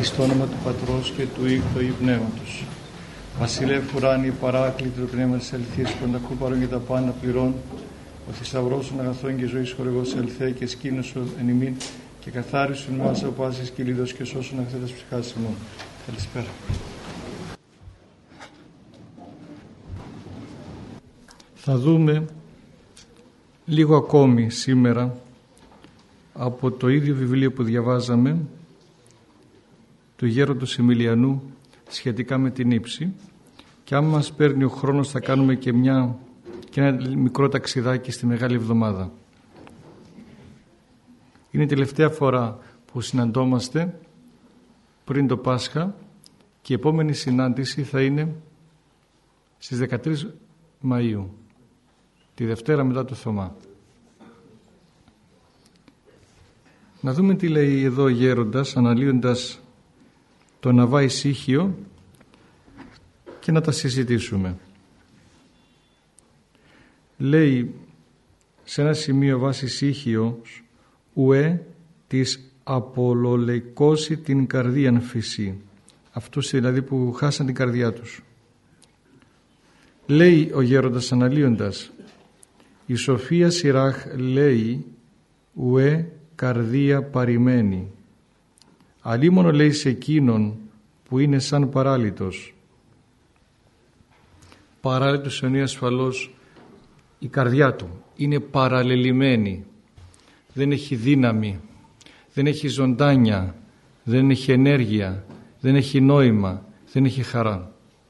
εις το όνομα του Πατρός και του Υιού και του Αγίου Πνεύματος. Βασιλεύ ουράνιε, παράκλητο πνεύμα της αληθείας, πανταχού παρών και τα πάντα πληρών, ο θησαυρός των αγαθών και ζωής χορηγός ελθέ και σκήνωσο εν ημίν και καθάρισον μας από πάσης κυλίδος και σώσον αγαθέτας ψυχάς ημών. Καλησπέρα. Θα δούμε λίγο ακόμη σήμερα από το ίδιο βιβλίο που διαβάζαμε του Γέροντος Εμιλιανού σχετικά με την ύψη, και αν μας παίρνει ο χρόνος θα κάνουμε και ένα μικρό ταξιδάκι στη Μεγάλη Εβδομάδα. Είναι η τελευταία φορά που συναντώμαστε πριν το Πάσχα και η επόμενη συνάντηση θα είναι στις 13 Μαΐου, τη Δευτέρα μετά το Θωμά. Να δούμε τι λέει εδώ ο Γέροντας αναλύοντας το Ναβά Ησύχιο και να τα συζητήσουμε. Λέει σε ένα σημείο βάση Ησύχιος, ουέ της απολολεκώσει την καρδίαν φυσή, αυτούς δηλαδή που χάσαν την καρδιά τους. Λέει ο Γέροντας αναλύοντας, η Σοφία Σιράχ λέει ουέ καρδία παρημένη, αλίμονο λέει σε εκείνον που είναι σαν παράλυτος. Παράλυτος εννοεί ασφαλώς η καρδιά του είναι παραλελειμμένη, δεν έχει δύναμη, δεν έχει ζωντάνια, δεν έχει ενέργεια, δεν έχει νόημα, δεν έχει χαρά.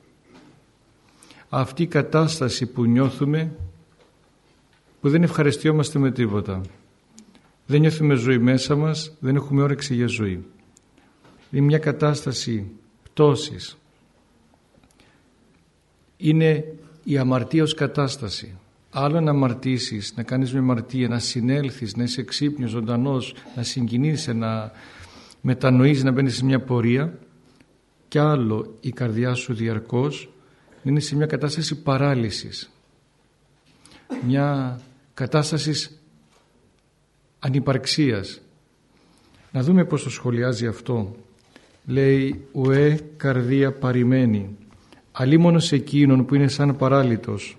Αυτή η κατάσταση που νιώθουμε, που δεν ευχαριστιόμαστε με τίποτα, δεν νιώθουμε ζωή μέσα μας, δεν έχουμε όρεξη για ζωή, είναι μια κατάσταση πτώσης, είναι η αμαρτία ως κατάσταση. Άλλο να αμαρτήσεις, να κάνεις μια αμαρτία, να συνέλθεις, να είσαι ξύπνιος, ζωντανός, να συγκινείσαι, να μετανοείς, να μπαίνεις σε μια πορεία, και άλλο η καρδιά σου διαρκώς είναι σε μια κατάσταση παράλυσης, μια κατάσταση ανυπαρξίας. Να δούμε πώς το σχολιάζει αυτό. Λέει ουέ καρδία παρημένη, αλίμονος εκείνον που είναι σαν παράλυτος.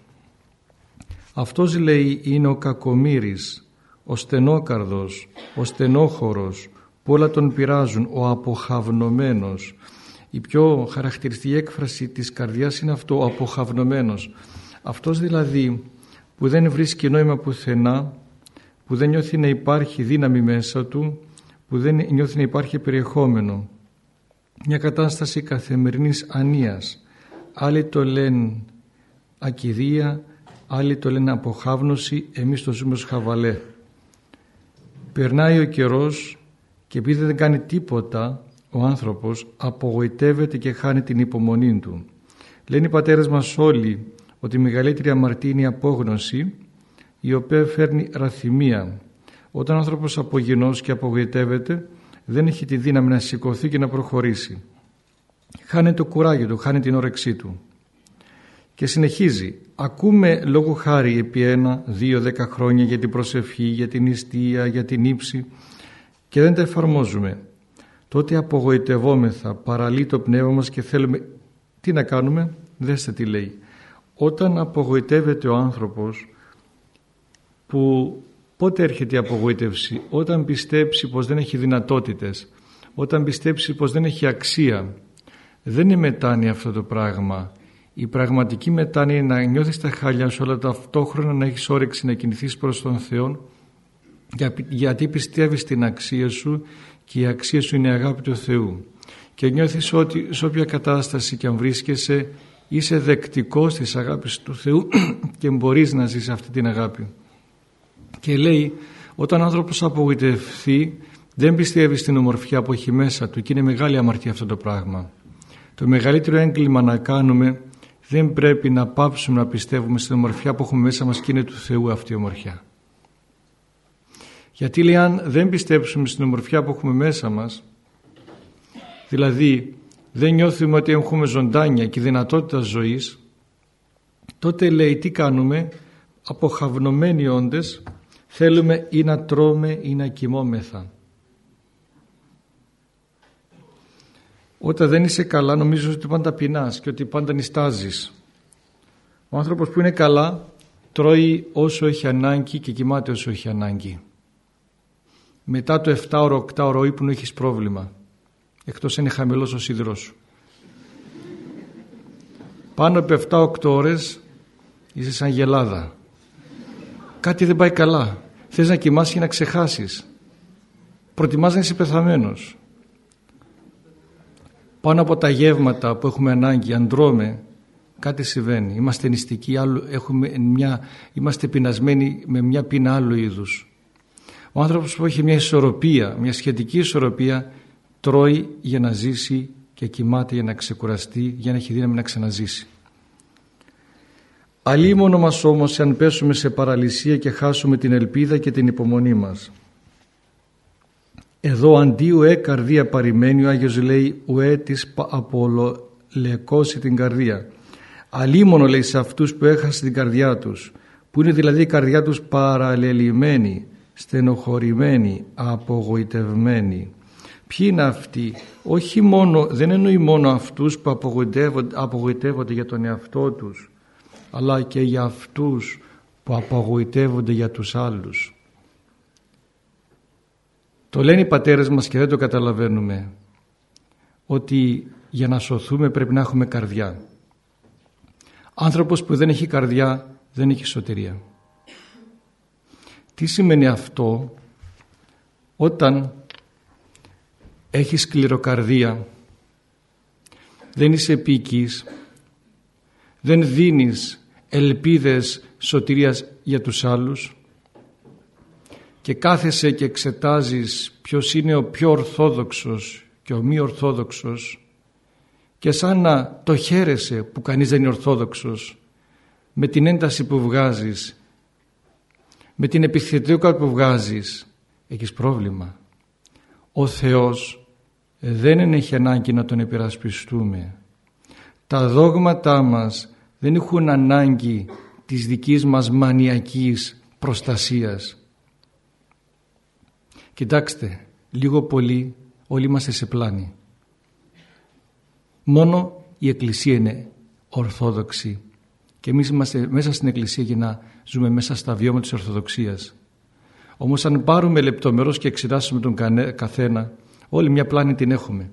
Αυτός λέει είναι ο κακομοίρης, ο στενόκαρδος, ο στενόχωρος, που όλα τον πειράζουν, ο αποχαυνομένος. Η πιο χαρακτηριστική έκφραση της καρδιάς είναι αυτό, ο αποχαυνομένος. Αυτός δηλαδή που δεν βρίσκει νόημα πουθενά, που δεν νιώθει να υπάρχει δύναμη μέσα του, που δεν νιώθει να υπάρχει περιεχόμενο. Μια κατάσταση καθημερινής ανίας. Άλλοι το λένε ακηδία, άλλοι το λένε αποχάβνωση, εμείς το ζούμε ως χαβαλέ. Περνάει ο καιρός και επειδή δεν κάνει τίποτα ο άνθρωπος απογοητεύεται και χάνει την υπομονή του. Λένε οι πατέρες μας όλοι ότι η μεγαλύτερη αμαρτία είναι η απόγνωση, η οποία φέρνει ραθυμία. Όταν ο άνθρωπος απογεινώσει και απογοητεύεται, δεν έχει τη δύναμη να σηκωθεί και να προχωρήσει. Χάνει το κουράγιο του, χάνει την όρεξή του. Και συνεχίζει. Ακούμε λόγω χάρη επί 1, 2, 10 χρόνια για την προσευχή, για την νηστεία, για την ύψη και δεν τα εφαρμόζουμε. Τότε απογοητευόμεθα, παραλύει το πνεύμα μας και θέλουμε τι να κάνουμε. Δέστε τι λέει. Όταν απογοητεύεται ο άνθρωπος, που πότε έρχεται η απογοήτευση? Όταν πιστέψει πως δεν έχει δυνατότητες, όταν πιστέψει πως δεν έχει αξία. Δεν είναι μετάνοια αυτό το πράγμα. Η πραγματική μετάνοια είναι να νιώθεις τα χάλια σου, αλλά ταυτόχρονα να έχεις όρεξη να κινηθείς προς τον Θεό, γιατί πιστεύεις στην αξία σου και η αξία σου είναι η αγάπη του Θεού. Και νιώθεις ότι σε όποια κατάσταση και αν βρίσκεσαι είσαι δεκτικός της αγάπης του Θεού και μπορείς να ζεις αυτή την αγάπη. Και λέει, όταν ο άνθρωπος απογοητευθεί, δεν πιστεύει στην ομορφιά που έχει μέσα του, και είναι μεγάλη αμαρτία αυτό το πράγμα. Το μεγαλύτερο έγκλημα να κάνουμε, δεν πρέπει να πάψουμε να πιστεύουμε στην ομορφιά που έχουμε μέσα μας και είναι του Θεού αυτή η ομορφιά. Γιατί λέει, αν δεν πιστέψουμε στην ομορφιά που έχουμε μέσα μας, δηλαδή δεν νιώθουμε ότι έχουμε ζωντάνια και δυνατότητα ζωής, τότε λέει τι κάνουμε? Αποχαυνομένοι όντες, θέλουμε ή να τρώμε ή να κοιμόμεθα. Όταν δεν είσαι καλά νομίζεις ότι πάντα πεινάς και ότι πάντα νηστάζεις. Ο άνθρωπος που είναι καλά τρώει όσο έχει ανάγκη και κοιμάται όσο έχει ανάγκη. Μετά το 7ωρο ύπνο έχεις πρόβλημα, εκτός είναι χαμηλός ο σίδηρός σου. Πάνω από 7-8 ώρες είσαι σαν γελάδα. Κάτι δεν πάει καλά. Θες να κοιμάσαι και να ξεχάσεις. Προτιμάς να είσαι πεθαμένος. Πάνω από τα γεύματα που έχουμε ανάγκη, αν τρώμε, κάτι συμβαίνει. Είμαστε νηστικοί, είμαστε πεινασμένοι με μια πείνα άλλου είδους. Ο άνθρωπος που έχει μια ισορροπία, μια σχετική ισορροπία, τρώει για να ζήσει και κοιμάται για να ξεκουραστεί, για να έχει δύναμη να ξαναζήσει. Αλίμονο μας όμως αν πέσουμε σε παραλυσία και χάσουμε την ελπίδα και την υπομονή μας. Εδώ αντί ουέ καρδία παρημένη, ο Άγιος λέει ουέ της απολεκώσει την καρδία. Αλίμονο λέει σε αυτούς που έχασαν την καρδιά τους, που είναι δηλαδή η καρδιά τους παραλελειμμένη, στενοχωρημένη, απογοητευμένη. Ποιοι είναι αυτοί? Όχι μόνο, δεν εννοεί μόνο αυτούς που απογοητεύονται για τον εαυτό τους, αλλά και για αυτούς που απογοητεύονται για τους άλλους. Το λένε οι πατέρες μας και δεν το καταλαβαίνουμε, ότι για να σωθούμε πρέπει να έχουμε καρδιά. Άνθρωπος που δεν έχει καρδιά δεν έχει σωτηρία. Τι σημαίνει αυτό? Όταν έχεις σκληροκαρδία, δεν είσαι επίκης, δεν δίνεις ελπίδες σωτηρίας για τους άλλους και κάθεσαι και εξετάζεις ποιος είναι ο πιο ορθόδοξος και ο μη ορθόδοξος και σαν να το χαίρεσαι που κανείς δεν είναι ορθόδοξος, με την ένταση που βγάζεις, με την επιθετικότητα που βγάζεις, έχεις πρόβλημα. Ο Θεός δεν έχει ανάγκη να τον υπερασπιστούμε. Τα δόγματά μας δεν έχουν ανάγκη της δικής μας μανιακής προστασίας. Κοιτάξτε, λίγο πολύ όλοι είμαστε σε πλάνη. Μόνο η Εκκλησία είναι ορθόδοξη και εμείς είμαστε μέσα στην Εκκλησία για να ζούμε μέσα στα βιώματα της Ορθοδοξίας. Όμως αν πάρουμε λεπτομερώς και εξετάσουμε τον καθένα, όλη μια πλάνη την έχουμε.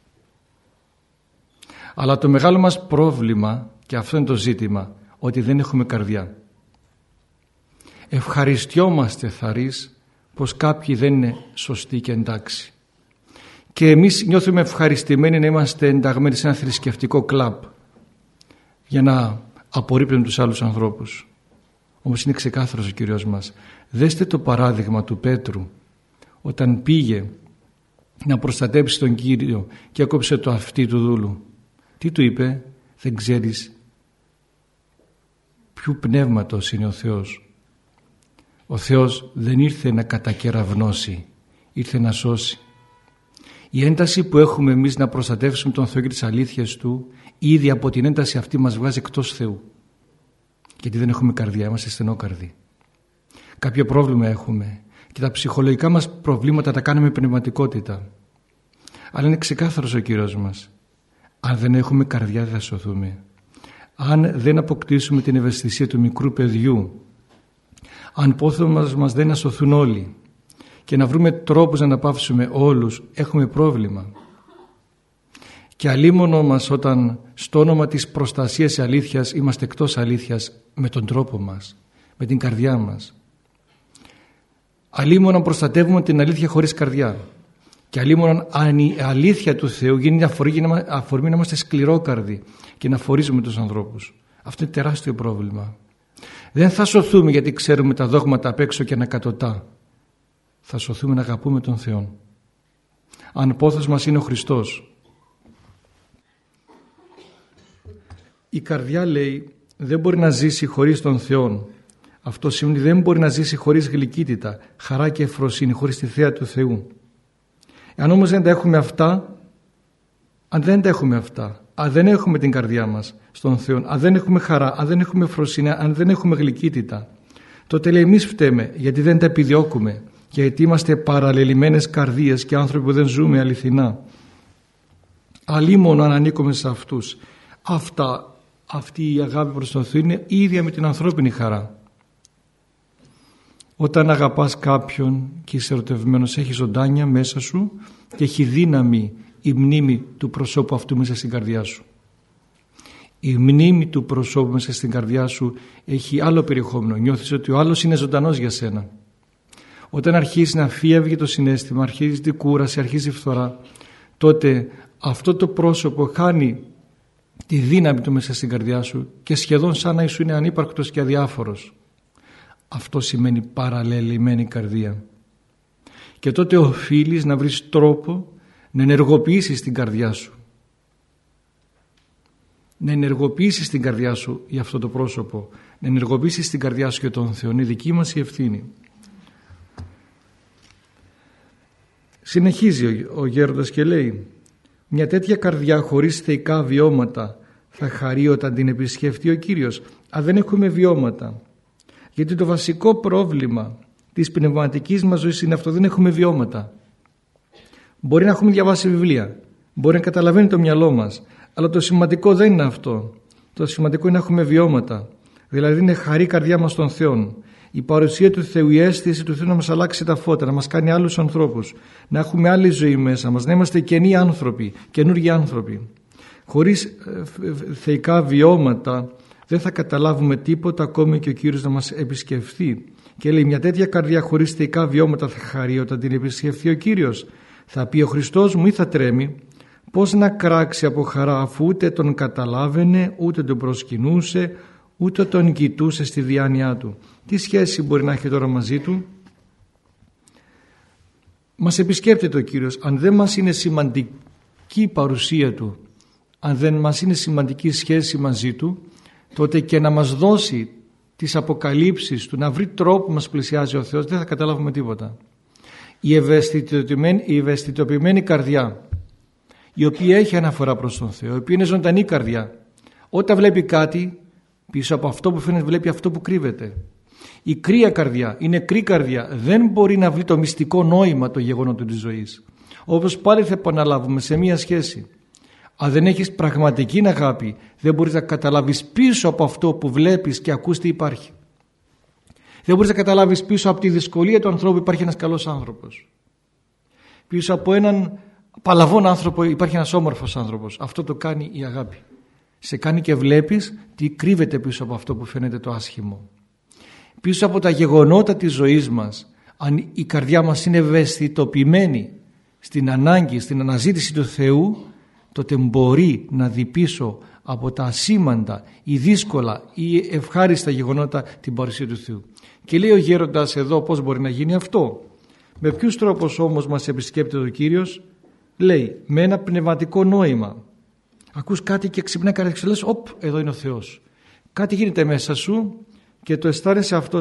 Αλλά το μεγάλο μας πρόβλημα, και αυτό είναι το ζήτημα, ότι δεν έχουμε καρδιά. Ευχαριστιόμαστε θαρείς πως κάποιοι δεν είναι σωστοί και εντάξει. Και εμείς νιώθουμε ευχαριστημένοι να είμαστε ενταγμένοι σε ένα θρησκευτικό κλαμπ για να απορρίπτουμε τους άλλους ανθρώπους. Όμως είναι ξεκάθαρος ο Κύριος μας. Δέστε το παράδειγμα του Πέτρου όταν πήγε να προστατέψει τον Κύριο και έκοψε το αυτί του δούλου. Τι του είπε? Δεν ξέρεις ποιου πνεύματος είναι ο Θεός. Ο Θεός δεν ήρθε να κατακεραυνώσει, ήρθε να σώσει. Η ένταση που έχουμε εμείς να προστατεύσουμε τον Θεό και τις αλήθειες Του, ήδη από την ένταση αυτή μας βγάζει εκτός Θεού. Γιατί δεν έχουμε καρδιά, είμαστε στενόκαρδοι. Κάποιο πρόβλημα έχουμε και τα ψυχολογικά μας προβλήματα τα κάνουμε πνευματικότητα. Αλλά είναι ξεκάθαρος ο Κύριος μας. Αν δεν έχουμε καρδιά δεν θα σωθούμε. Αν δεν αποκτήσουμε την ευαισθησία του μικρού παιδιού, αν πόθος μας δεν ασωθούν όλοι και να βρούμε τρόπους να αναπαύσουμε όλους, έχουμε πρόβλημα. Και αλίμονο μας όταν στο όνομα της προστασίας αλήθειας είμαστε εκτός αλήθειας με τον τρόπο μας, με την καρδιά μας. Αλίμονο προστατεύουμε την αλήθεια χωρίς καρδιά. Και αλίμονο αν η αλήθεια του Θεού γίνει αφορμή να είμαστε σκληρόκαρδοι και να φορίζουμε τους ανθρώπους. Αυτό είναι τεράστιο πρόβλημα. Δεν θα σωθούμε γιατί ξέρουμε τα δόγματα απ' έξω και ανακατοτά. Θα σωθούμε να αγαπούμε τον Θεό. Αν πόθος μας είναι ο Χριστός. Η καρδιά, λέει, δεν μπορεί να ζήσει χωρίς τον Θεό. Αυτό σημαίνει δεν μπορεί να ζήσει χωρίς γλυκύτητα, χαρά και ευφροσύνη, χωρίς τη θέα του Θεού. Αν όμως δεν τα έχουμε αυτά, αν δεν έχουμε την καρδιά μας στον Θεό, αν δεν έχουμε χαρά, αν δεν έχουμε ευφροσύνη, αν δεν έχουμε γλυκύτητα, τότε λέει εμείς φταίμε γιατί δεν τα επιδιώκουμε, γιατί είμαστε παραλελειμμένες καρδίες και άνθρωποι που δεν ζούμε αληθινά. Αλίμονο αν ανήκουμε σε αυτούς. Αυτή η αγάπη προς τον Θεό είναι ίδια με την ανθρώπινη χαρά. Όταν αγαπάς κάποιον και είσαι ερωτευμένος, έχει ζωντάνια μέσα σου και έχει δύναμη η μνήμη του προσώπου αυτού μέσα στην καρδιά σου. Η μνήμη του προσώπου μέσα στην καρδιά σου έχει άλλο περιεχόμενο. Νιώθεις ότι ο άλλος είναι ζωντανός για σένα. Όταν αρχίζει να φύγει το συναίσθημα, αρχίζει η κούραση, αρχίζει η φθορά, τότε αυτό το πρόσωπο χάνει τη δύναμη του μέσα στην καρδιά σου και σχεδόν σαν να σου είναι ανύπαρκτος και αδιάφορος. Αυτό σημαίνει παραλελειμμένη καρδία. Και τότε οφείλεις να βρεις τρόπο να ενεργοποιήσεις την καρδιά σου. Να ενεργοποιήσεις την καρδιά σου για αυτό το πρόσωπο. Να ενεργοποιήσεις την καρδιά σου για τον Θεό. Είναι δική μας η ευθύνη. Συνεχίζει ο γέροντας και λέει: μια τέτοια καρδιά χωρίς θεϊκά βιώματα θα χαρεί όταν την επισκεφτεί ο Κύριος. Αν δεν έχουμε βιώματα, γιατί το βασικό πρόβλημα της πνευματικής μας ζωής είναι αυτό, δεν έχουμε βιώματα. Μπορεί να έχουμε διαβάσει βιβλία, μπορεί να καταλαβαίνει το μυαλό μας, αλλά το σημαντικό δεν είναι αυτό. Το σημαντικό είναι να έχουμε βιώματα, δηλαδή είναι χαρή καρδιά μας των Θεών. Η παρουσία του Θεού, η αίσθηση του Θεού να μας αλλάξει τα φώτα, να μας κάνει άλλους ανθρώπους, να έχουμε άλλη ζωή μέσα μας, να είμαστε καινοί άνθρωποι, καινούργιοι άνθρωποι. Χωρίς θεϊκά βιώματα δεν θα καταλάβουμε τίποτα, ακόμη και ο Κύριος να μας επισκεφθεί. Και λέει: μια τέτοια καρδιά χωρίς θεϊκά βιώματα θα χαρεί όταν την επισκεφθεί ο Κύριος. Θα πει ο Χριστός μου ή θα τρέμει? Πώς να κράξει από χαρά αφού ούτε τον καταλάβαινε, ούτε τον προσκυνούσε, ούτε τον κοιτούσε στη διάνοιά του? Τι σχέση μπορεί να έχει τώρα μαζί του? Μας επισκέπτεται ο Κύριος. Αν δεν μας είναι σημαντική η παρουσία του, αν δεν μας είναι σημαντική η σχέση μαζί του, τότε και να μας δώσει τις αποκαλύψεις του, να βρει τρόπο που μας πλησιάζει ο Θεός, δεν θα καταλάβουμε τίποτα. Η ευαισθητοποιημένη καρδιά, η οποία έχει αναφορά προς τον Θεό, η οποία είναι ζωντανή καρδιά, όταν βλέπει κάτι, πίσω από αυτό που φαίνεται βλέπει αυτό που κρύβεται. Η κρύα καρδιά είναι νεκρή καρδιά, δεν μπορεί να βρει το μυστικό νόημα των γεγονότων της ζωής. Όπως πάλι θα επαναλάβουμε σε μία σχέση, αν δεν έχεις πραγματική αγάπη, δεν μπορείς να καταλάβεις πίσω από αυτό που βλέπεις και ακούς τι υπάρχει. Δεν μπορείς να καταλάβεις πίσω από τη δυσκολία του ανθρώπου υπάρχει ένας καλός άνθρωπος. Πίσω από έναν παλαβόν άνθρωπο υπάρχει ένας όμορφος άνθρωπος. Αυτό το κάνει η αγάπη. Σε κάνει και βλέπεις τι κρύβεται πίσω από αυτό που φαίνεται το άσχημο. Πίσω από τα γεγονότα της ζωής μας, αν η καρδιά μας είναι ευαισθητοποιημένη στην ανάγκη, στην αναζήτηση του Θεού, τότε μπορεί να δει πίσω από τα ασήμαντα ή δύσκολα ή ευχάριστα γεγονότα την παρουσία του Θεού. Και λέει ο γέροντας εδώ πώς μπορεί να γίνει αυτό. Με ποιους τρόπους όμως μας επισκέπτεται ο Κύριος? Λέει με ένα πνευματικό νόημα. Ακούς κάτι και ξυπνάει κάτι και λες «Οπ, εδώ είναι ο Θεός». Κάτι γίνεται μέσα σου και το αισθάνεσαι αυτό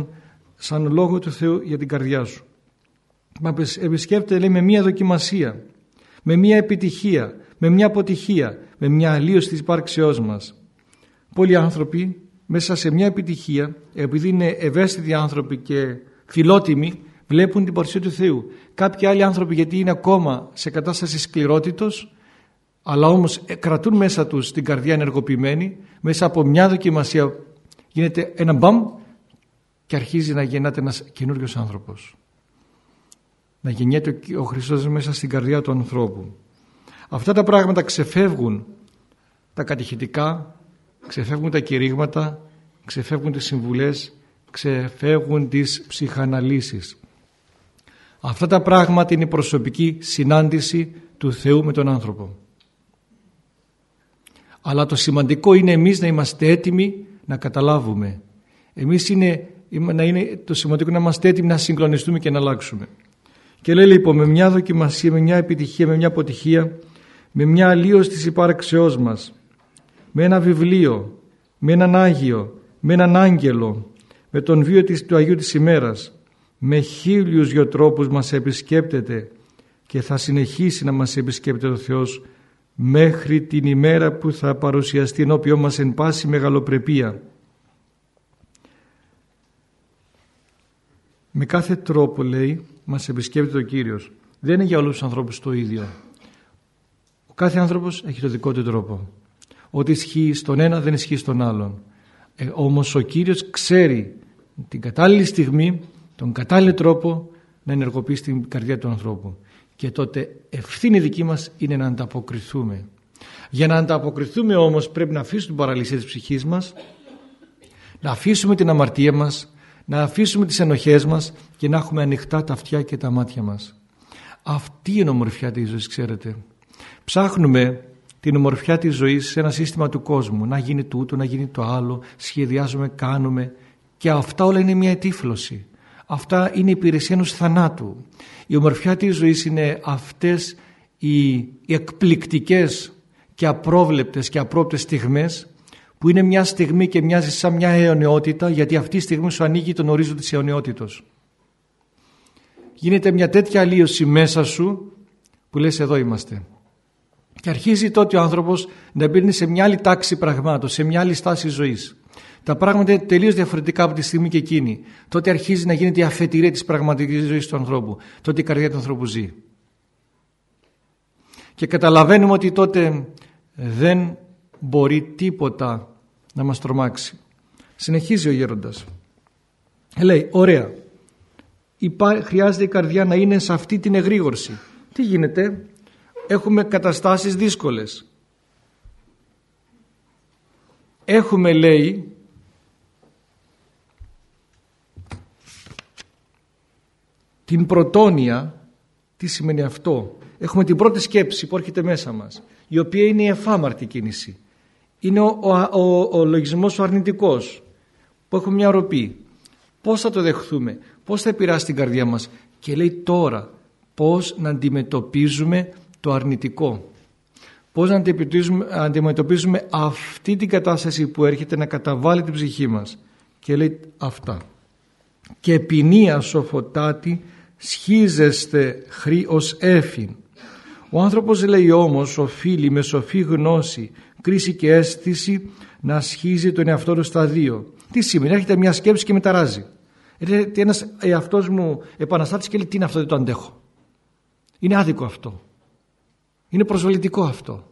σαν λόγο του Θεού για την καρδιά σου. Μα επισκέπτεται, λέει, με μια δοκιμασία, με μια επιτυχία, με μια αποτυχία, με μια αλλίωση της υπάρξεώς μας. Πολλοί άνθρωποι μέσα σε μια επιτυχία, επειδή είναι ευαίσθητοι άνθρωποι και φιλότιμοι, βλέπουν την παρουσία του Θεού. Κάποιοι άλλοι άνθρωποι, γιατί είναι ακόμα σε κατάσταση σκληρότητος, αλλά όμως κρατούν μέσα τους την καρδιά ενεργοποιημένη, μέσα από μια δοκιμασία γίνεται ένα μπαμ και αρχίζει να γεννάται ένας καινούριος άνθρωπος. Να γεννιέται ο Χριστός μέσα στην καρδιά του ανθρώπου. Αυτά τα πράγματα ξεφεύγουν τα κατηχητικά, ξεφεύγουν τα κηρύγματα, ξεφεύγουν τις συμβουλές, ξεφεύγουν τις ψυχαναλύσεις. Αυτά τα πράγματα είναι η προσωπική συνάντηση του Θεού με τον άνθρωπο. Αλλά το σημαντικό είναι εμείς να είμαστε έτοιμοι να καταλάβουμε. Το σημαντικό είναι να είμαστε έτοιμοι να συγκλονιστούμε και να αλλάξουμε. Και λέει λοιπόν με μια δοκιμασία, με μια επιτυχία, με μια αποτυχία, με μια αλλίωση της υπάρξεώς μας, με ένα βιβλίο, με έναν Άγιο, με έναν άγγελο, με τον βίο του Αγίου της ημέρας, με 1000 τρόπους μας επισκέπτεται και θα συνεχίσει να μας επισκέπτεται ο Θεός μέχρι την ημέρα που θα παρουσιαστεί ενώπιό μας εν πάση μεγαλοπρεπία. Με κάθε τρόπο, λέει, μας επισκέπτεται ο Κύριος. Δεν είναι για όλους τους ανθρώπους το ίδιο. Ο κάθε άνθρωπος έχει το δικό του τρόπο. Ό,τι ισχύει στον ένα δεν ισχύει στον άλλον. Όμως ο Κύριος ξέρει την κατάλληλη στιγμή, τον κατάλληλο τρόπο να ενεργοποιήσει την καρδιά του ανθρώπου. Και τότε ευθύνη δική μας είναι να ανταποκριθούμε. Για να ανταποκριθούμε όμως πρέπει να αφήσουμε την παραλυσία της ψυχής μας, να αφήσουμε την αμαρτία μας, να αφήσουμε τις ενοχές μας και να έχουμε ανοιχτά τα αυτιά και τα μάτια μας. Αυτή είναι η ομορφιά της ζωής, ξέρετε. Ψάχνουμε την ομορφιά της ζωής σε ένα σύστημα του κόσμου. Να γίνει τούτο, να γίνει το άλλο, σχεδιάζουμε, κάνουμε. Και αυτά όλα είναι μια ετύφλωση. Αυτά είναι υπηρεσία ενός θανάτου. Η ομορφιά της ζωής είναι αυτές οι εκπληκτικές και απρόβλεπτες και απρόπτες στιγμές που είναι μια στιγμή και μοιάζει σαν μια αιωνιότητα, γιατί αυτή η στιγμή σου ανοίγει τον ορίζοντα της αιωνιότητος. Γίνεται μια τέτοια αλλίωση μέσα σου που λες εδώ είμαστε. Και αρχίζει τότε ο άνθρωπος να μπαίνει σε μια άλλη τάξη πραγμάτων, σε μια άλλη στάση ζωής. Τα πράγματα είναι τελείως διαφορετικά από τη στιγμή και εκείνη. Τότε αρχίζει να γίνεται η αφετηρία της πραγματικής ζωής του ανθρώπου. Τότε η καρδιά του ανθρώπου ζει. Και καταλαβαίνουμε ότι τότε δεν μπορεί τίποτα να μας τρομάξει. Συνεχίζει ο γέροντας. Λέει, ωραία, χρειάζεται η καρδιά να είναι σε αυτή την εγρήγορση. Τι γίνεται? Έχουμε καταστάσεις δύσκολες. Έχουμε, λέει, την πρωτόνοια. Τι σημαίνει αυτό? Έχουμε την πρώτη σκέψη που έρχεται μέσα μας, η οποία είναι η εφάμαρτη κίνηση. Είναι ο λογισμός ο αρνητικός, που έχουμε μια ροπή. Πώς θα το δεχθούμε? Πώς θα επηρεάσει την καρδιά μας? Και λέει τώρα πώς να αντιμετωπίζουμε το αρνητικό. Πώς να αντιμετωπίζουμε αυτή την κατάσταση που έρχεται να καταβάλει την ψυχή μας. Και λέει αυτά. Και ποινία σοφοτάτη σχίζεστε ως έφην. Ο άνθρωπος, λέει, όμως οφείλει με σοφή γνώση, κρίση και αίσθηση να σχίζει τον εαυτό του στα δύο. Τι σημαίνει? Έρχεται μια σκέψη και με ταράζει. Έρχεται ένας εαυτός μου επαναστάτης και λέει, τι είναι αυτό, δεν το αντέχω. Είναι άδικο αυτό. Είναι προσβολητικό αυτό.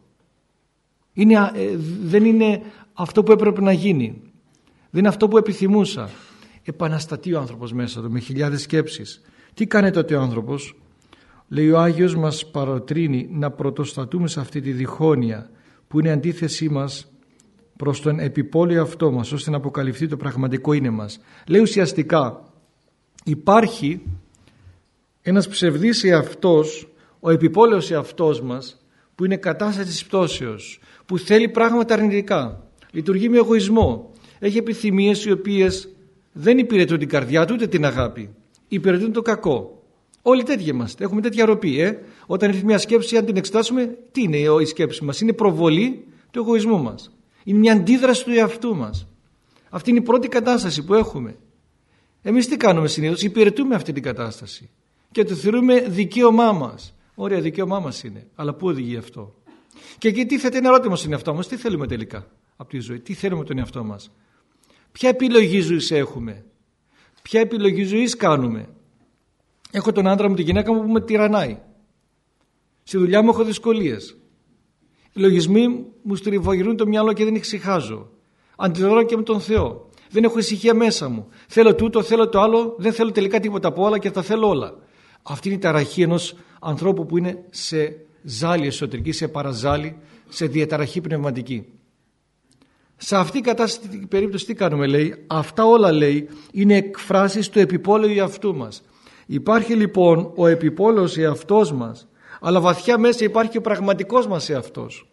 Δεν είναι αυτό που έπρεπε να γίνει. Δεν είναι αυτό που επιθυμούσα. Επαναστατεί ο άνθρωπος μέσα του με χιλιάδες σκέψεις. Τι κάνει τότε ο άνθρωπος? Λέει, ο Άγιος μας παροτρύνει να πρωτοστατούμε σε αυτή τη διχόνοια που είναι αντίθεσή μας προς τον επιπόλαιο αυτό μας, ώστε να αποκαλυφθεί το πραγματικό είναι μας. Λέει, ουσιαστικά υπάρχει ένας ψευδής εαυτός, ο επιπόλαιος εαυτός μας, που είναι κατάσταση της πτώσεως, που θέλει πράγματα αρνητικά, λειτουργεί με εγωισμό, έχει επιθυμίες οι οποίες δεν υπηρετούν την καρδιά του ούτε την αγάπη, υπηρετούν το κακό. Όλοι τέτοιοι είμαστε, έχουμε τέτοια ροπή. Όταν έρθει μια σκέψη, αν την εξετάσουμε, τι είναι η σκέψη μας? Είναι προβολή του εγωισμού μας. Είναι μια αντίδραση του εαυτού μας. Αυτή είναι η πρώτη κατάσταση που έχουμε. Εμείς τι κάνουμε συνήθως? Υπηρετούμε αυτή την κατάσταση και το θεωρούμε δικαίωμά μας. Ωραία, δικαίωμά μας είναι, αλλά πού οδηγεί αυτό? Και εκεί τίθεται ένα ερώτημα στον εαυτό μας. Τι θέλουμε τελικά από τη ζωή? Τι θέλουμε τον εαυτό μας? Ποια επιλογή ζωής έχουμε? Ποια επιλογή ζωής κάνουμε? Έχω τον άντρα μου, τη γυναίκα μου που με τυραννάει. Στη δουλειά μου έχω δυσκολίες. Οι λογισμοί μου στριβογυρούν το μυαλό και δεν ησυχάζω. Αντιδρώ και με τον Θεό. Δεν έχω ησυχία μέσα μου. Θέλω τούτο, θέλω το άλλο, δεν θέλω τελικά τίποτα από όλα και τα θέλω όλα. Αυτή είναι η ταραχή ενός ανθρώπου που είναι σε ζάλη εσωτερική, σε παραζάλη, σε διαταραχή πνευματική. Σε αυτή την περίπτωση τι κάνουμε? Λέει, αυτά όλα, λέει, είναι εκφράσεις του επιπόλαιου εαυτού μας. Υπάρχει λοιπόν ο επιπόλαιος εαυτός μας, αλλά βαθιά μέσα υπάρχει ο πραγματικός μας εαυτός,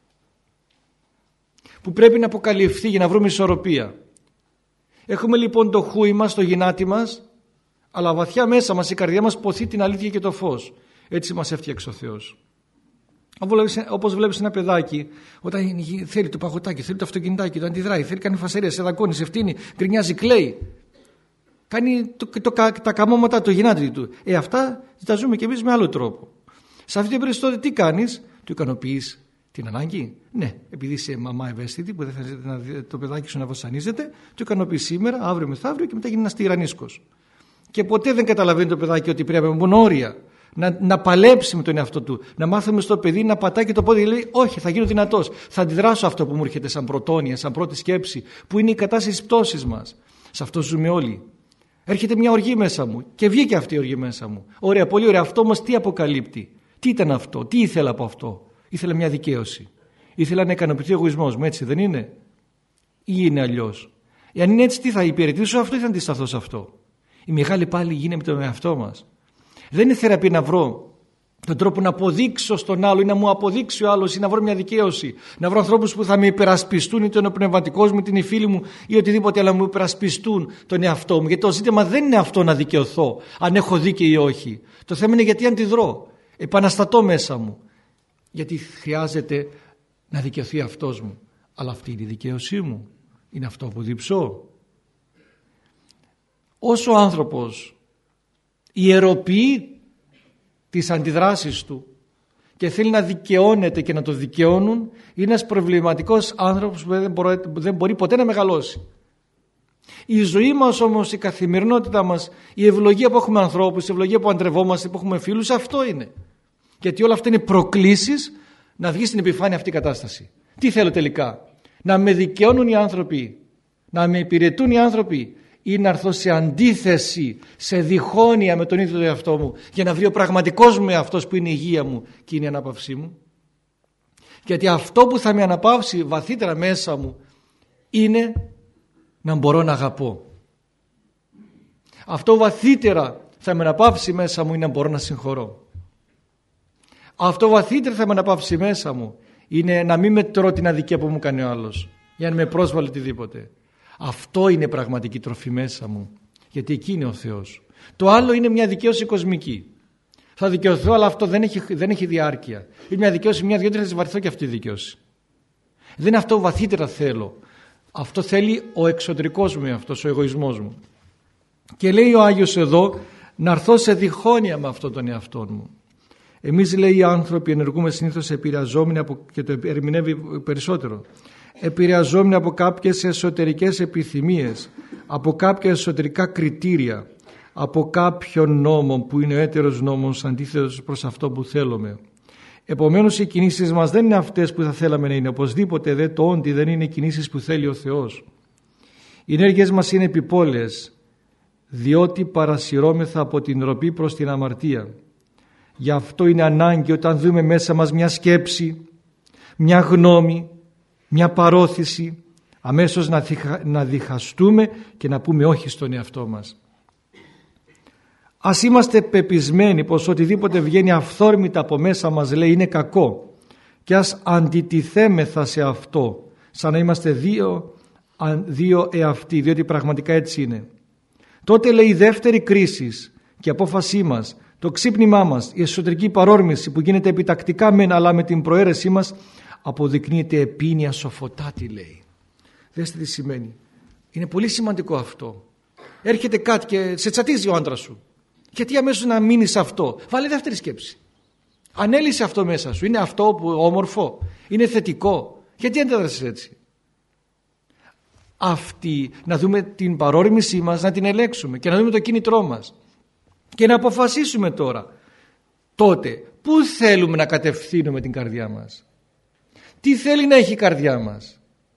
που πρέπει να αποκαλυφθεί για να βρούμε ισορροπία. Έχουμε λοιπόν το χούι μας, το γυνάτι μας, αλλά βαθιά μέσα μας η καρδιά μας ποθεί την αλήθεια και το φως. Έτσι μας έφτιαξε ο Θεός. Όπως βλέπεις ένα παιδάκι, όταν θέλει το παγωτάκι, θέλει το αυτοκινητάκι, το αντιδράει, θέλει κάνει φασαρία, σε δακώνει, σε φτύνει, γκρινιάζει, κλαίει. Κάνει τα καμώματα το γυνάτι του. Αυτά τα ζούμε και εμείς με άλλο τρόπο. Σε αυτή την περίπτωση τι κάνεις? Του ικανοποιείς την ανάγκη? Ναι, επειδή είσαι μαμά ευαίσθητη που δεν θέλετε το παιδάκι σου να βασανίζεται, του ικανοποιείς σήμερα, αύριο μεθαύριο και μετά γίνει ένας τυραννίσκος. Και ποτέ δεν καταλαβαίνει το παιδάκι ότι πρέπει με όρια να παλέψει με τον εαυτό του, να μάθουμε στο παιδί να πατάει και το πόδι και λέει όχι, θα γίνω δυνατός, θα αντιδράσω αυτό που μου έρχεται σαν πρωτόνοια, σαν πρώτη σκέψη, που είναι η κατάσταση της πτώσης μας. Σε αυτό ζούμε όλοι. Έρχεται μια οργή μέσα μου και βγήκε αυτή η οργή μέσα μου. Ωραία, πολύ ωραία. Αυτό όμως τι αποκαλύπτει? Τι ήταν αυτό? Τι ήθελα από αυτό? Ήθελα μια δικαίωση. Ήθελα να ικανοποιηθεί ο εγωισμός μου, έτσι δεν είναι? Ή είναι αλλιώς? Εάν είναι έτσι, τι θα υπηρετήσω αυτό ή θα αντισταθώ σε αυτό? Η μεγάλη πάλι γίνεται με τον εαυτό μας. Δεν είναι θεραπεία να βρω τον τρόπο να αποδείξω στον άλλο ή να μου αποδείξει ο άλλος ή να βρω μια δικαίωση. Να βρω ανθρώπους που θα με υπερασπιστούν, είτε είναι ο πνευματικός μου, είτε είναι οι φίλοι μου ή οτιδήποτε, αλλά μου υπερασπιστούν τον εαυτό μου. Γιατί το ζήτημα δεν είναι αυτό να δικαιωθώ, αν έχω δίκαιο ή όχι. Το θέμα είναι γιατί αντιδρώ. Επαναστατώ μέσα μου. Γιατί χρειάζεται να δικαιωθεί αυτός μου. Αλλά αυτή είναι η δικαίωσή μου. Είναι αυτό που διψώ. Όσο ο άνθρωπος ιεροποιεί τις αντιδράσεις του και θέλει να δικαιώνεται και να το δικαιώνουν, είναι ένας προβληματικός άνθρωπος που δεν μπορεί ποτέ να μεγαλώσει. Η ζωή μας όμως, η καθημερινότητα μας, η ευλογία που έχουμε ανθρώπους, η ευλογία που αντρευόμαστε, που έχουμε φίλους, αυτό είναι. Γιατί όλα αυτά είναι προκλήσεις να βγει στην επιφάνεια αυτή η κατάσταση. Τι θέλω τελικά? Να με δικαιώνουν οι άνθρωποι, να με υπηρετούν οι άνθρωποι, ή να έρθω σε αντίθεση, σε διχόνοια με τον ίδιο τον εαυτό μου, για να βρει ο πραγματικός μου εαυτός που είναι η υγεία μου και είναι η ανάπαυσή μου? Γιατί αυτό που θα με αναπαύσει βαθύτερα μέσα μου είναι να μπορώ να αγαπώ. Αυτό βαθύτερα θα με αναπαύσει μέσα μου είναι να μπορώ να συγχωρώ. Αυτό βαθύτερα θα με αναπαύσει μέσα μου είναι να μην μετρώ την αδικία που μου κάνει ο άλλος για να με πρόσβαλε οτιδήποτε. Αυτό είναι πραγματική τροφή μέσα μου, γιατί εκεί είναι ο Θεός. Το άλλο είναι μια δικαίωση κοσμική. Θα δικαιωθώ, αλλά αυτό δεν έχει διάρκεια. Είναι μια δικαίωση, μια-δυο τρεις θα βαρθώ και αυτή η δικαίωση. Δεν είναι αυτό βαθύτερα θέλω. Αυτό θέλει ο εξωτερικός μου εαυτός, ο εγωισμός μου. Και λέει ο Άγιος εδώ να έρθω σε διχόνοια με αυτόν τον εαυτό μου. Εμείς, λέει, οι άνθρωποι ενεργούμε συνήθως επηρεαζόμενοι και το ερμηνεύει περισσότερο. Επηρεαζόμενοι από κάποιες εσωτερικές επιθυμίες, από κάποια εσωτερικά κριτήρια, από κάποιον νόμο που είναι ο έτερος νόμος αντίθετος προς αυτό που θέλουμε. Επομένως οι κινήσεις μας δεν είναι αυτές που θα θέλαμε να είναι. Οπωσδήποτε δε το όντι δεν είναι οι κινήσεις που θέλει ο Θεός. Οι ενέργειες μας είναι επιπόλαιες, διότι παρασυρώμεθα από την ροπή προς την αμαρτία. Γι' αυτό είναι ανάγκη όταν δούμε μέσα μας μια σκέψη, μια γνώμη, μια παρόθηση, αμέσως να διχαστούμε και να πούμε όχι στον εαυτό μας. Ας είμαστε πεπισμένοι πως οτιδήποτε βγαίνει αυθόρμητα από μέσα μας, λέει, είναι κακό, και ας αντιτιθέμεθα σε αυτό σαν να είμαστε δύο εαυτοί, διότι πραγματικά έτσι είναι. Τότε, λέει, η δεύτερη κρίση και η απόφασή μας, το ξύπνημά μας, η εσωτερική παρόρμηση που γίνεται επιτακτικά μεν, αλλά με την προαίρεσή μας αποδεικνύεται επίνοια σοφοτάτη, λέει. Δέστε τι σημαίνει. Είναι πολύ σημαντικό αυτό. Έρχεται κάτι και σε τσατίζει ο άντρας σου. Γιατί αμέσως να μείνει σε αυτό? Βάλε δεύτερη σκέψη. Ανέλυσε αυτό μέσα σου. Είναι αυτό που όμορφο? Είναι θετικό? Γιατί αντέδρασες έτσι? Αυτή, να δούμε την παρόρμησή μας, να την ελέγξουμε και να δούμε το κίνητρό μας. Και να αποφασίσουμε τώρα, τότε, πού θέλουμε να κατευθύνουμε την καρδιά μας? Τι θέλει να έχει η καρδιά μας?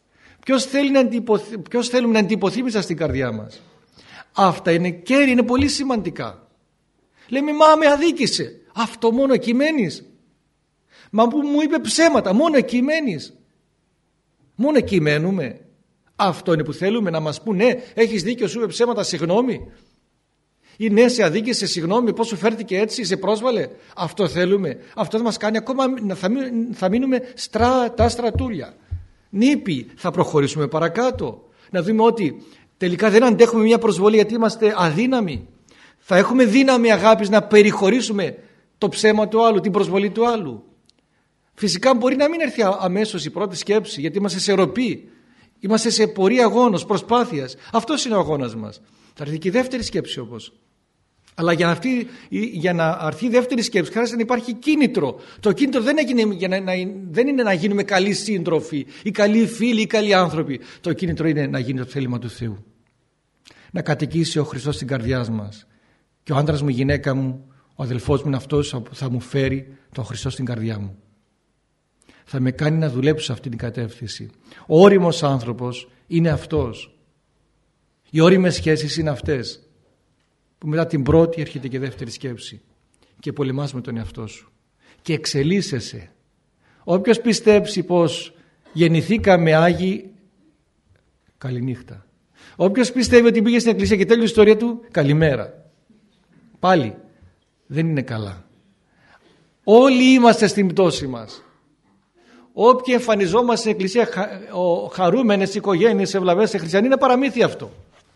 Ποιος θέλουμε να εντυπωθεί μέσα στην καρδιά μας? Αυτά είναι κέρια, είναι πολύ σημαντικά. Λέμε, μα με αδίκησε. Αυτό μόνο εκεί μένεις? Μα που μου είπε ψέματα, μόνο εκεί μένεις? Μόνο εκεί μένουμε? Αυτό είναι που θέλουμε, να μας πούν, ναι, έχεις δίκιο, σου είπε ψέματα, συγγνώμη? Ή ναι, σε αδίκησε, συγγνώμη, πώς σου φέρθηκε έτσι, σε πρόσβαλε? Αυτό θέλουμε? Αυτό θα μας κάνει ακόμα, θα μείνουμε τα στρατούλια. Νήπιοι, θα προχωρήσουμε παρακάτω. Να δούμε ότι τελικά δεν αντέχουμε μια προσβολή γιατί είμαστε αδύναμοι. Θα έχουμε δύναμη αγάπης να περιχωρήσουμε το ψέμα του άλλου, την προσβολή του άλλου. Φυσικά μπορεί να μην έρθει αμέσως η πρώτη σκέψη, γιατί είμαστε σε ροπή. Είμαστε σε πορεία αγώνος, προσπάθειας. Αυτός είναι ο αγώνας μας. Θα έρθει και η δεύτερη σκέψη όμως. Αλλά για να έρθει η δεύτερη σκέψη χρειάζεται να υπάρχει κίνητρο. Το κίνητρο δεν είναι να γίνουμε καλοί σύντροφοι ή καλοί φίλοι ή καλοί άνθρωποι. Το κίνητρο είναι να γίνει το θέλημα του Θεού. Να κατοικήσει ο Χριστός στην καρδιά μας. Και ο άντρας μου, η γυναίκα μου, Ο αδελφός μου είναι αυτός που θα μου φέρει τον Χριστό στην καρδιά μου. Θα με κάνει να δουλέψω σε αυτή την κατεύθυνση. Ο ώριμος άνθρωπος είναι αυτός. Οι ώριμες σχέσεις είναι αυτές που μετά την πρώτη έρχεται και δεύτερη σκέψη και πολεμάς με τον εαυτό σου και εξελίσσεσαι. Όποιος πιστέψει πως γεννηθήκαμε Άγιοι, καληνύχτα. Όποιος πιστεύει ότι πήγε στην εκκλησία και τέλειωσε η ιστορία του, καλημέρα. Πάλι δεν είναι καλά. Όλοι είμαστε στην πτώση μας. Όποιοι εμφανιζόμαστε στην εκκλησία χαρούμενες οικογένειες, ευλαβές, χριστιανοί, είναι παραμύθι αυτό.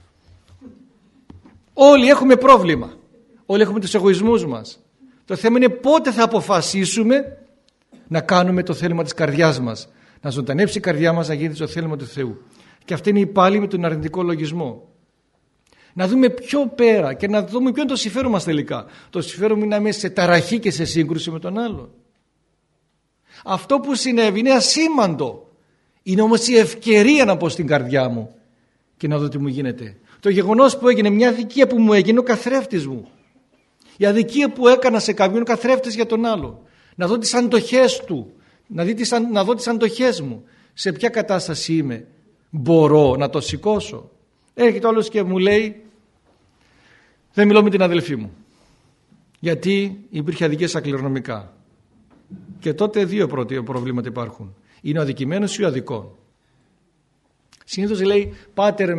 Όλοι έχουμε πρόβλημα. Όλοι έχουμε τους εγωισμούς μας. Το θέμα είναι πότε θα αποφασίσουμε να κάνουμε το θέλημα της καρδιάς μας. Να ζωντανέψει η καρδιά μας, να γίνει το θέλημα του Θεού. Και αυτή είναι η πάλι με τον αρνητικό λογισμό. Να δούμε πιο πέρα και να δούμε ποιο είναι το συμφέρον μας τελικά. Το συμφέρον είναι να είμαι σε ταραχή και σε σύγκρουση με τον άλλον. Αυτό που συνέβη είναι ασήμαντο. Είναι όμως η ευκαιρία να πω στην καρδιά μου και να δω τι μου γίνεται. Το γεγονός που έγινε, μια αδικία που μου έγινε, ο καθρέφτης μου. Η αδικία που έκανα σε κάποιον, ο καθρέφτης για τον άλλο. Να δω τις αντοχές του, να δω τις αντοχές μου. Σε ποια κατάσταση είμαι, μπορώ να το σηκώσω. Έρχεται ο άλλος και μου λέει, δεν μιλώ με την αδελφή μου, γιατί υπήρχε αδικίες ακληρονομικά. Και τότε δύο προβλήματα υπάρχουν. Είναι ο αδικημένος ή ο αδικών. Συνήθως λέει, πάτερ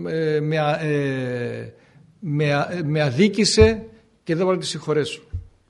με αδίκησε και δεν μπορώ να τη συγχωρέσω.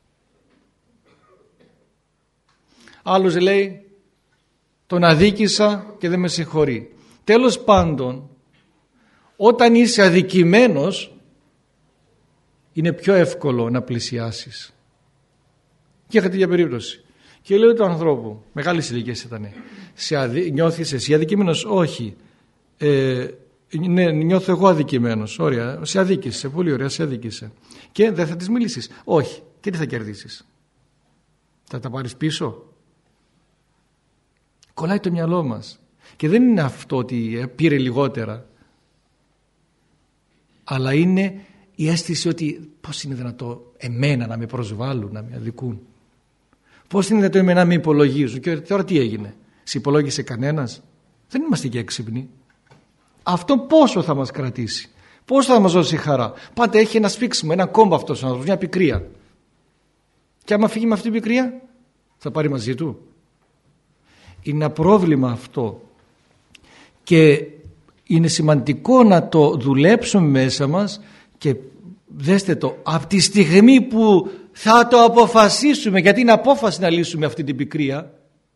Άλλος λέει, τον αδίκησα και δεν με συγχωρεί. Τέλος πάντων, όταν είσαι αδικημένος, είναι πιο εύκολο να πλησιάσεις. Και είχα τέτοια περίπτωση. Και λέω του ανθρώπου, μεγάλης ηλικίας ήταν, νιώθεις εσύ αδικημένος? Όχι. Ναι, νιώθω εγώ αδικημένος. Ωραία, σε αδίκησε, πολύ ωραία, σε αδίκησε. Και δεν θα της μιλήσεις? Όχι. Και τι θα κερδίσεις? Θα τα πάρεις πίσω? Κολλάει το μυαλό μας. Και δεν είναι αυτό ότι πήρε λιγότερα, αλλά είναι η αίσθηση ότι πώς είναι δυνατό εμένα να με προσβάλλουν, να με αδικούν. Πώς είναι δυνατό εμένα να με υπολογίζουν? Και τώρα τι έγινε? Σε υπολόγισε κανένας? Δεν είμαστε και έξυπνοι. Αυτό πόσο θα μας κρατήσει? Πόσο θα μας δώσει χαρά? Πάντα έχει ένα σφίξιμο, ένα κόμπο αυτός ο άνθρωπος, μια πικρία. Και άμα φύγει με αυτή την πικρία, θα πάρει μαζί του. Είναι ένα πρόβλημα αυτό. Και είναι σημαντικό να το δουλέψουμε μέσα μας. Και δέστε το, από τη στιγμή που θα το αποφασίσουμε, γιατί είναι απόφαση να λύσουμε αυτή την πικρία,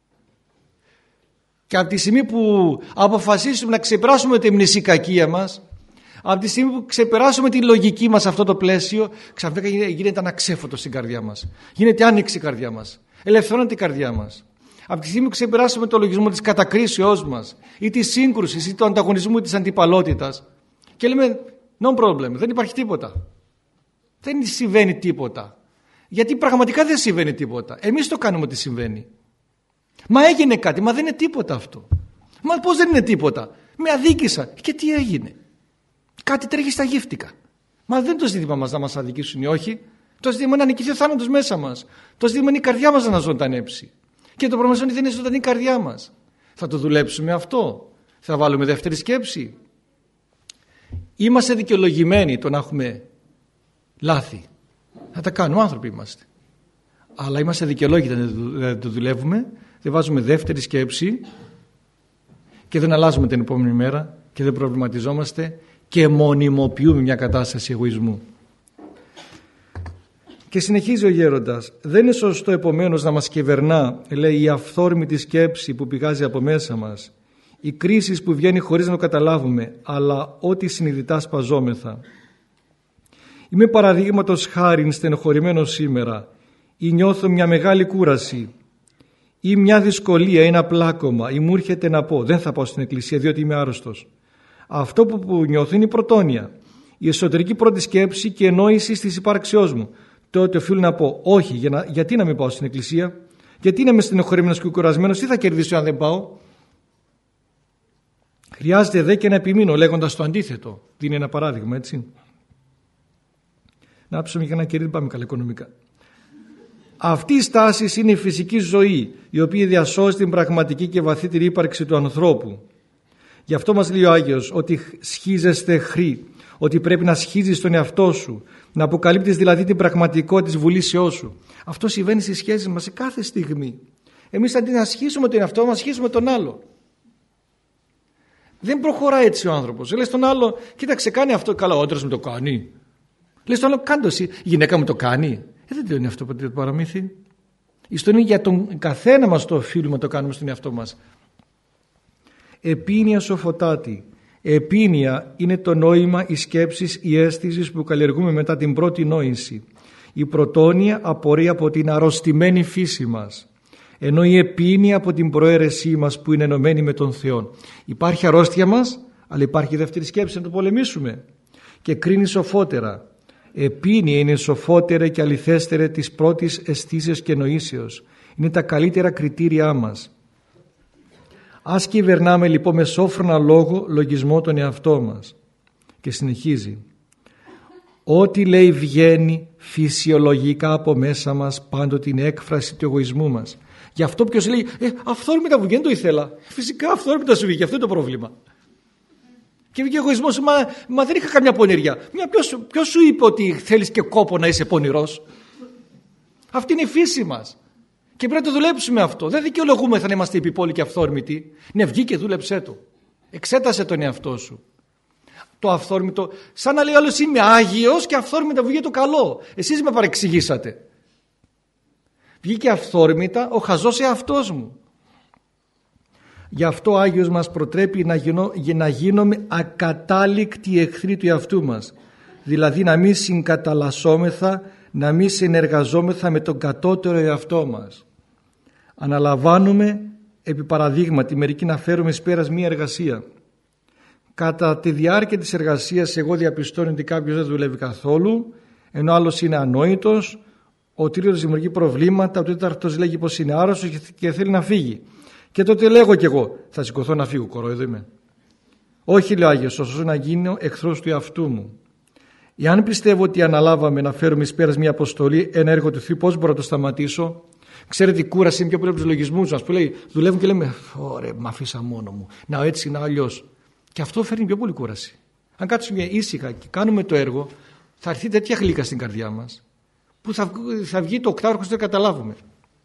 και από τη στιγμή που αποφασίσουμε να ξεπεράσουμε τη μνησικακία μας, από τη στιγμή που ξεπεράσουμε τη λογική μας σε αυτό το πλαίσιο, ξαφνικά γίνεται αναξέφωτο στην καρδιά μας. Γίνεται άνοιξη η καρδιά μας. Ελευθερώνεται η καρδιά μας. Από τη στιγμή που ξεπεράσουμε το λογισμό της κατακρίσεώς μας ή της σύγκρουσης ή του ανταγωνισμού ή της αντιπαλότητας και λέμε no problem, δεν υπάρχει τίποτα. Δεν συμβαίνει τίποτα. Γιατί πραγματικά δεν συμβαίνει τίποτα. Εμείς το κάνουμε ότι συμβαίνει. Μα έγινε κάτι, μα δεν είναι τίποτα αυτό. Μα πώς δεν είναι τίποτα? Με αδίκησα. Και τι έγινε? Κάτι τρέχει στα γύφτικα. Μα δεν είναι το ζήτημα μας να μας αδικήσουν ή όχι. Το ζήτημα είναι να νικηθεί ο θάνατος μέσα μας. Το ζήτημα είναι η καρδιά μας να ζωντανέψει. Και το πρόβλημα είναι ότι δεν είναι ζωντανή η καρδιά μας. Θα το δουλέψουμε αυτό? Θα βάλουμε δεύτερη σκέψη? Είμαστε δικαιολογημένοι το να έχουμε λάθη. Θα τα κάνουμε, άνθρωποι είμαστε. Αλλά είμαστε δικαιολόγητοι να το δουλεύουμε, δεν βάζουμε δεύτερη σκέψη και δεν αλλάζουμε την επόμενη μέρα και δεν προβληματιζόμαστε και μονιμοποιούμε μια κατάσταση εγωισμού. Και συνεχίζει ο γέροντας, δεν είναι σωστό επομένως να μας κυβερνά, λέει, η αυθόρμητη σκέψη που πηγάζει από μέσα μας, η κρίση που βγαίνει χωρίς να το καταλάβουμε, αλλά ό,τι συνειδητά σπαζόμεθα. Είμαι παραδείγματος χάριν στενοχωρημένος σήμερα ή νιώθω μια μεγάλη κούραση ή μια δυσκολία ή ένα πλάκωμα ή μου έρχεται να πω δεν θα πάω στην εκκλησία διότι είμαι άρρωστος. Αυτό που νιώθω είναι η πρωτόνοια, η εσωτερική πρώτη σκέψη και εννόηση της υπάρξεώς μου. Τότε οφείλω να πω όχι, γιατί να μην πάω στην εκκλησία, γιατί να είμαι στενοχωρημένος και κουρασμένος, τι θα κερδίσω αν δεν πάω? Χρειάζεται δε και να επιμείνω λέγοντας το αντίθετο. Δίνει ένα παράδειγμα, έτσι. Να άψουμε για ένα κερδί, πάμε καλά οικονομικά. Αυτή η στάση είναι η φυσική ζωή, η οποία διασώζει την πραγματική και βαθύτερη ύπαρξη του ανθρώπου. Γι' αυτό μας λέει ο Άγιος ότι σχίζεστε χρή, ότι πρέπει να σχίζεις τον εαυτό σου, να αποκαλύπτεις δηλαδή την πραγματικότητα της βουλήσεώς σου. Αυτό συμβαίνει στις σχέσεις μας σε κάθε στιγμή. Εμείς αντί να σχίσουμε τον εαυτό μας, σχίσουμε τον άλλο. Δεν προχωράει έτσι ο άνθρωπος. Λες τον άλλο, κοίταξε, κάνει αυτό. Καλά, ο άντρας μου το κάνει. Λες τον άλλο, κάντο εσύ, η γυναίκα μου το κάνει. Δεν είναι αυτό το παραμύθι. Αυτό είναι για τον καθένα μας το οφείλουμε, το κάνουμε στον εαυτό μας. Επίνοια σοφοτάτη. Επίνοια είναι το νόημα, η σκέψη, η αίσθηση που καλλιεργούμε μετά την πρώτη νόηση. Η πρωτόνοια απορρεί από την αρρωστημένη φύση μας, ενώ η επίνοια από την προαίρεσή μας που είναι ενωμένη με τον Θεό. Υπάρχει αρρώστια μας, αλλά υπάρχει δεύτερη σκέψη να το πολεμήσουμε και κρίνει σοφότερα. Επίνοια είναι σοφότερη και αληθέστερη της πρώτης αισθήσεως και νοήσεως. Είναι τα καλύτερα κριτήριά μας. Ας κυβερνάμε λοιπόν με σόφρονα λόγο λογισμό τον εαυτό μας. Και συνεχίζει. Ό,τι λέει βγαίνει φυσιολογικά από μέσα μας, πάντοτε είναι έκφραση του εγωισμού μας. Γι' αυτό ποιος λέει αυθόρμητα βγαίνει, το ήθελα. Φυσικά αυθόρμητα σου βγήκε, αυτό είναι το πρόβλημα. Και βγήκε εγωισμός, μα δεν είχα καμιά πονηριά. Ποιος σου είπε ότι θέλεις και κόπο να είσαι πονηρός? Αυτή είναι η φύση μας. Και πρέπει να το δουλέψουμε αυτό. Δεν δικαιολογούμεθα να είμαστε επιπόλοι και αυθόρμητοι. Ναι, βγήκε, δούλεψέ το. Εξέτασε τον εαυτό σου. Το αυθόρμητο, σαν να λέει άλλος είμαι Άγιος και αυθόρμητα βγήκε το καλό. Εσείς με παρεξηγήσατε. Βγήκε αυθόρμητα ο χαζός εαυτός μου. Γι' αυτό ο Άγιος μας προτρέπει να γίνουμε ακατάληκτοι εχθροί του εαυτού μας. Δηλαδή να μην συγκαταλασσόμεθα, να μην συνεργαζόμεθα με τον κατώτερο εαυτό μας. Αναλαμβάνουμε επί παραδείγματι μερικοί να φέρουμε εις πέρας μία εργασία. Κατά τη διάρκεια της εργασίας εγώ διαπιστώνω ότι κάποιος δεν δουλεύει καθόλου, ενώ άλλος είναι ανόητος, ο τρίτος δημιουργεί προβλήματα, ο τέταρτος λέγει πως είναι άρρωστος και θέλει να φύγει. Και τότε λέγω κι εγώ, θα σηκωθώ να φύγω, κορόιδο είμαι. Όχι, λέει ο Άγιος, ώστε να γίνω εχθρός του εαυτού μου. Εάν πιστεύω ότι αναλάβαμε να φέρουμε εις πέρας μια αποστολή, ένα έργο του Θεού, πώς μπορώ να το σταματήσω? Ξέρετε, η κούραση είναι πιο πολύ από τους λογισμούς μας που λέει, δουλεύουν και λέμε, ωραία, μ' αφήσα μόνο μου. Να έτσι, να αλλιώς. Και αυτό φέρνει πιο πολύ κούραση. Αν κάτσουμε ήσυχα και κάνουμε το έργο, θα έρθει τέτοια γλύκα στην καρδιά μας, που θα βγει το οκτάωρχος, δεν καταλάβουμε.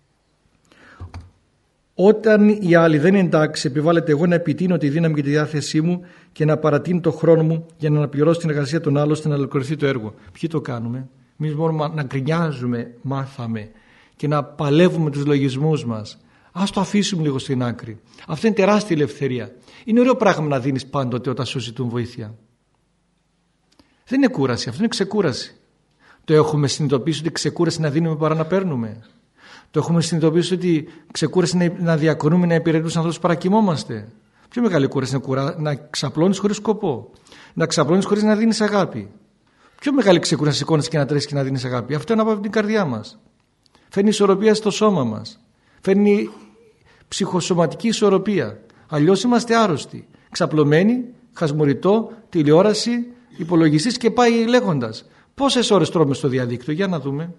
Όταν οι άλλοι δεν είναι εντάξει, επιβάλλεται εγώ να επιτείνω τη δύναμη και τη διάθεσή μου και να παρατείνω το χρόνο μου για να αναπληρώσω την εργασία των άλλων ώστε να ολοκληρωθεί το έργο. Ποιοι το κάνουμε? Εμείς μπορούμε να γκρινιάζουμε, μάθαμε, και να παλεύουμε τους λογισμούς μας. Ας το αφήσουμε λίγο στην άκρη. Αυτό είναι τεράστια ελευθερία. Είναι ωραίο πράγμα να δίνεις πάντοτε όταν σου ζητούν βοήθεια. Δεν είναι κούραση, αυτό είναι ξεκούραση. Το έχουμε συνειδητοποιήσει ότι ξεκούραση να δίνουμε παρά να παίρνουμε? Το έχουμε συνειδητοποιήσει ότι ξεκούραση να διακονούμε, να υπηρετούμε τους ανθρώπους παρά κοιμόμαστε? Πιο μεγάλη κούραση είναι να ξαπλώνεις χωρίς σκοπό, να ξαπλώνεις χωρίς να δίνεις αγάπη. Πιο μεγάλη ξεκούραση να σηκώνεις και να τρέχεις και να δίνεις αγάπη. Αυτό είναι από την καρδιά μας. Φέρνει ισορροπία στο σώμα μας. Φέρνει ψυχοσωματική ισορροπία. Αλλιώς είμαστε άρρωστοι. Ξαπλωμένοι, χασμουριτό, τηλεόραση, υπολογιστής και πάει λέγοντας. Πόσες ώρες τρώμε στο διαδίκτυο? Για να δούμε.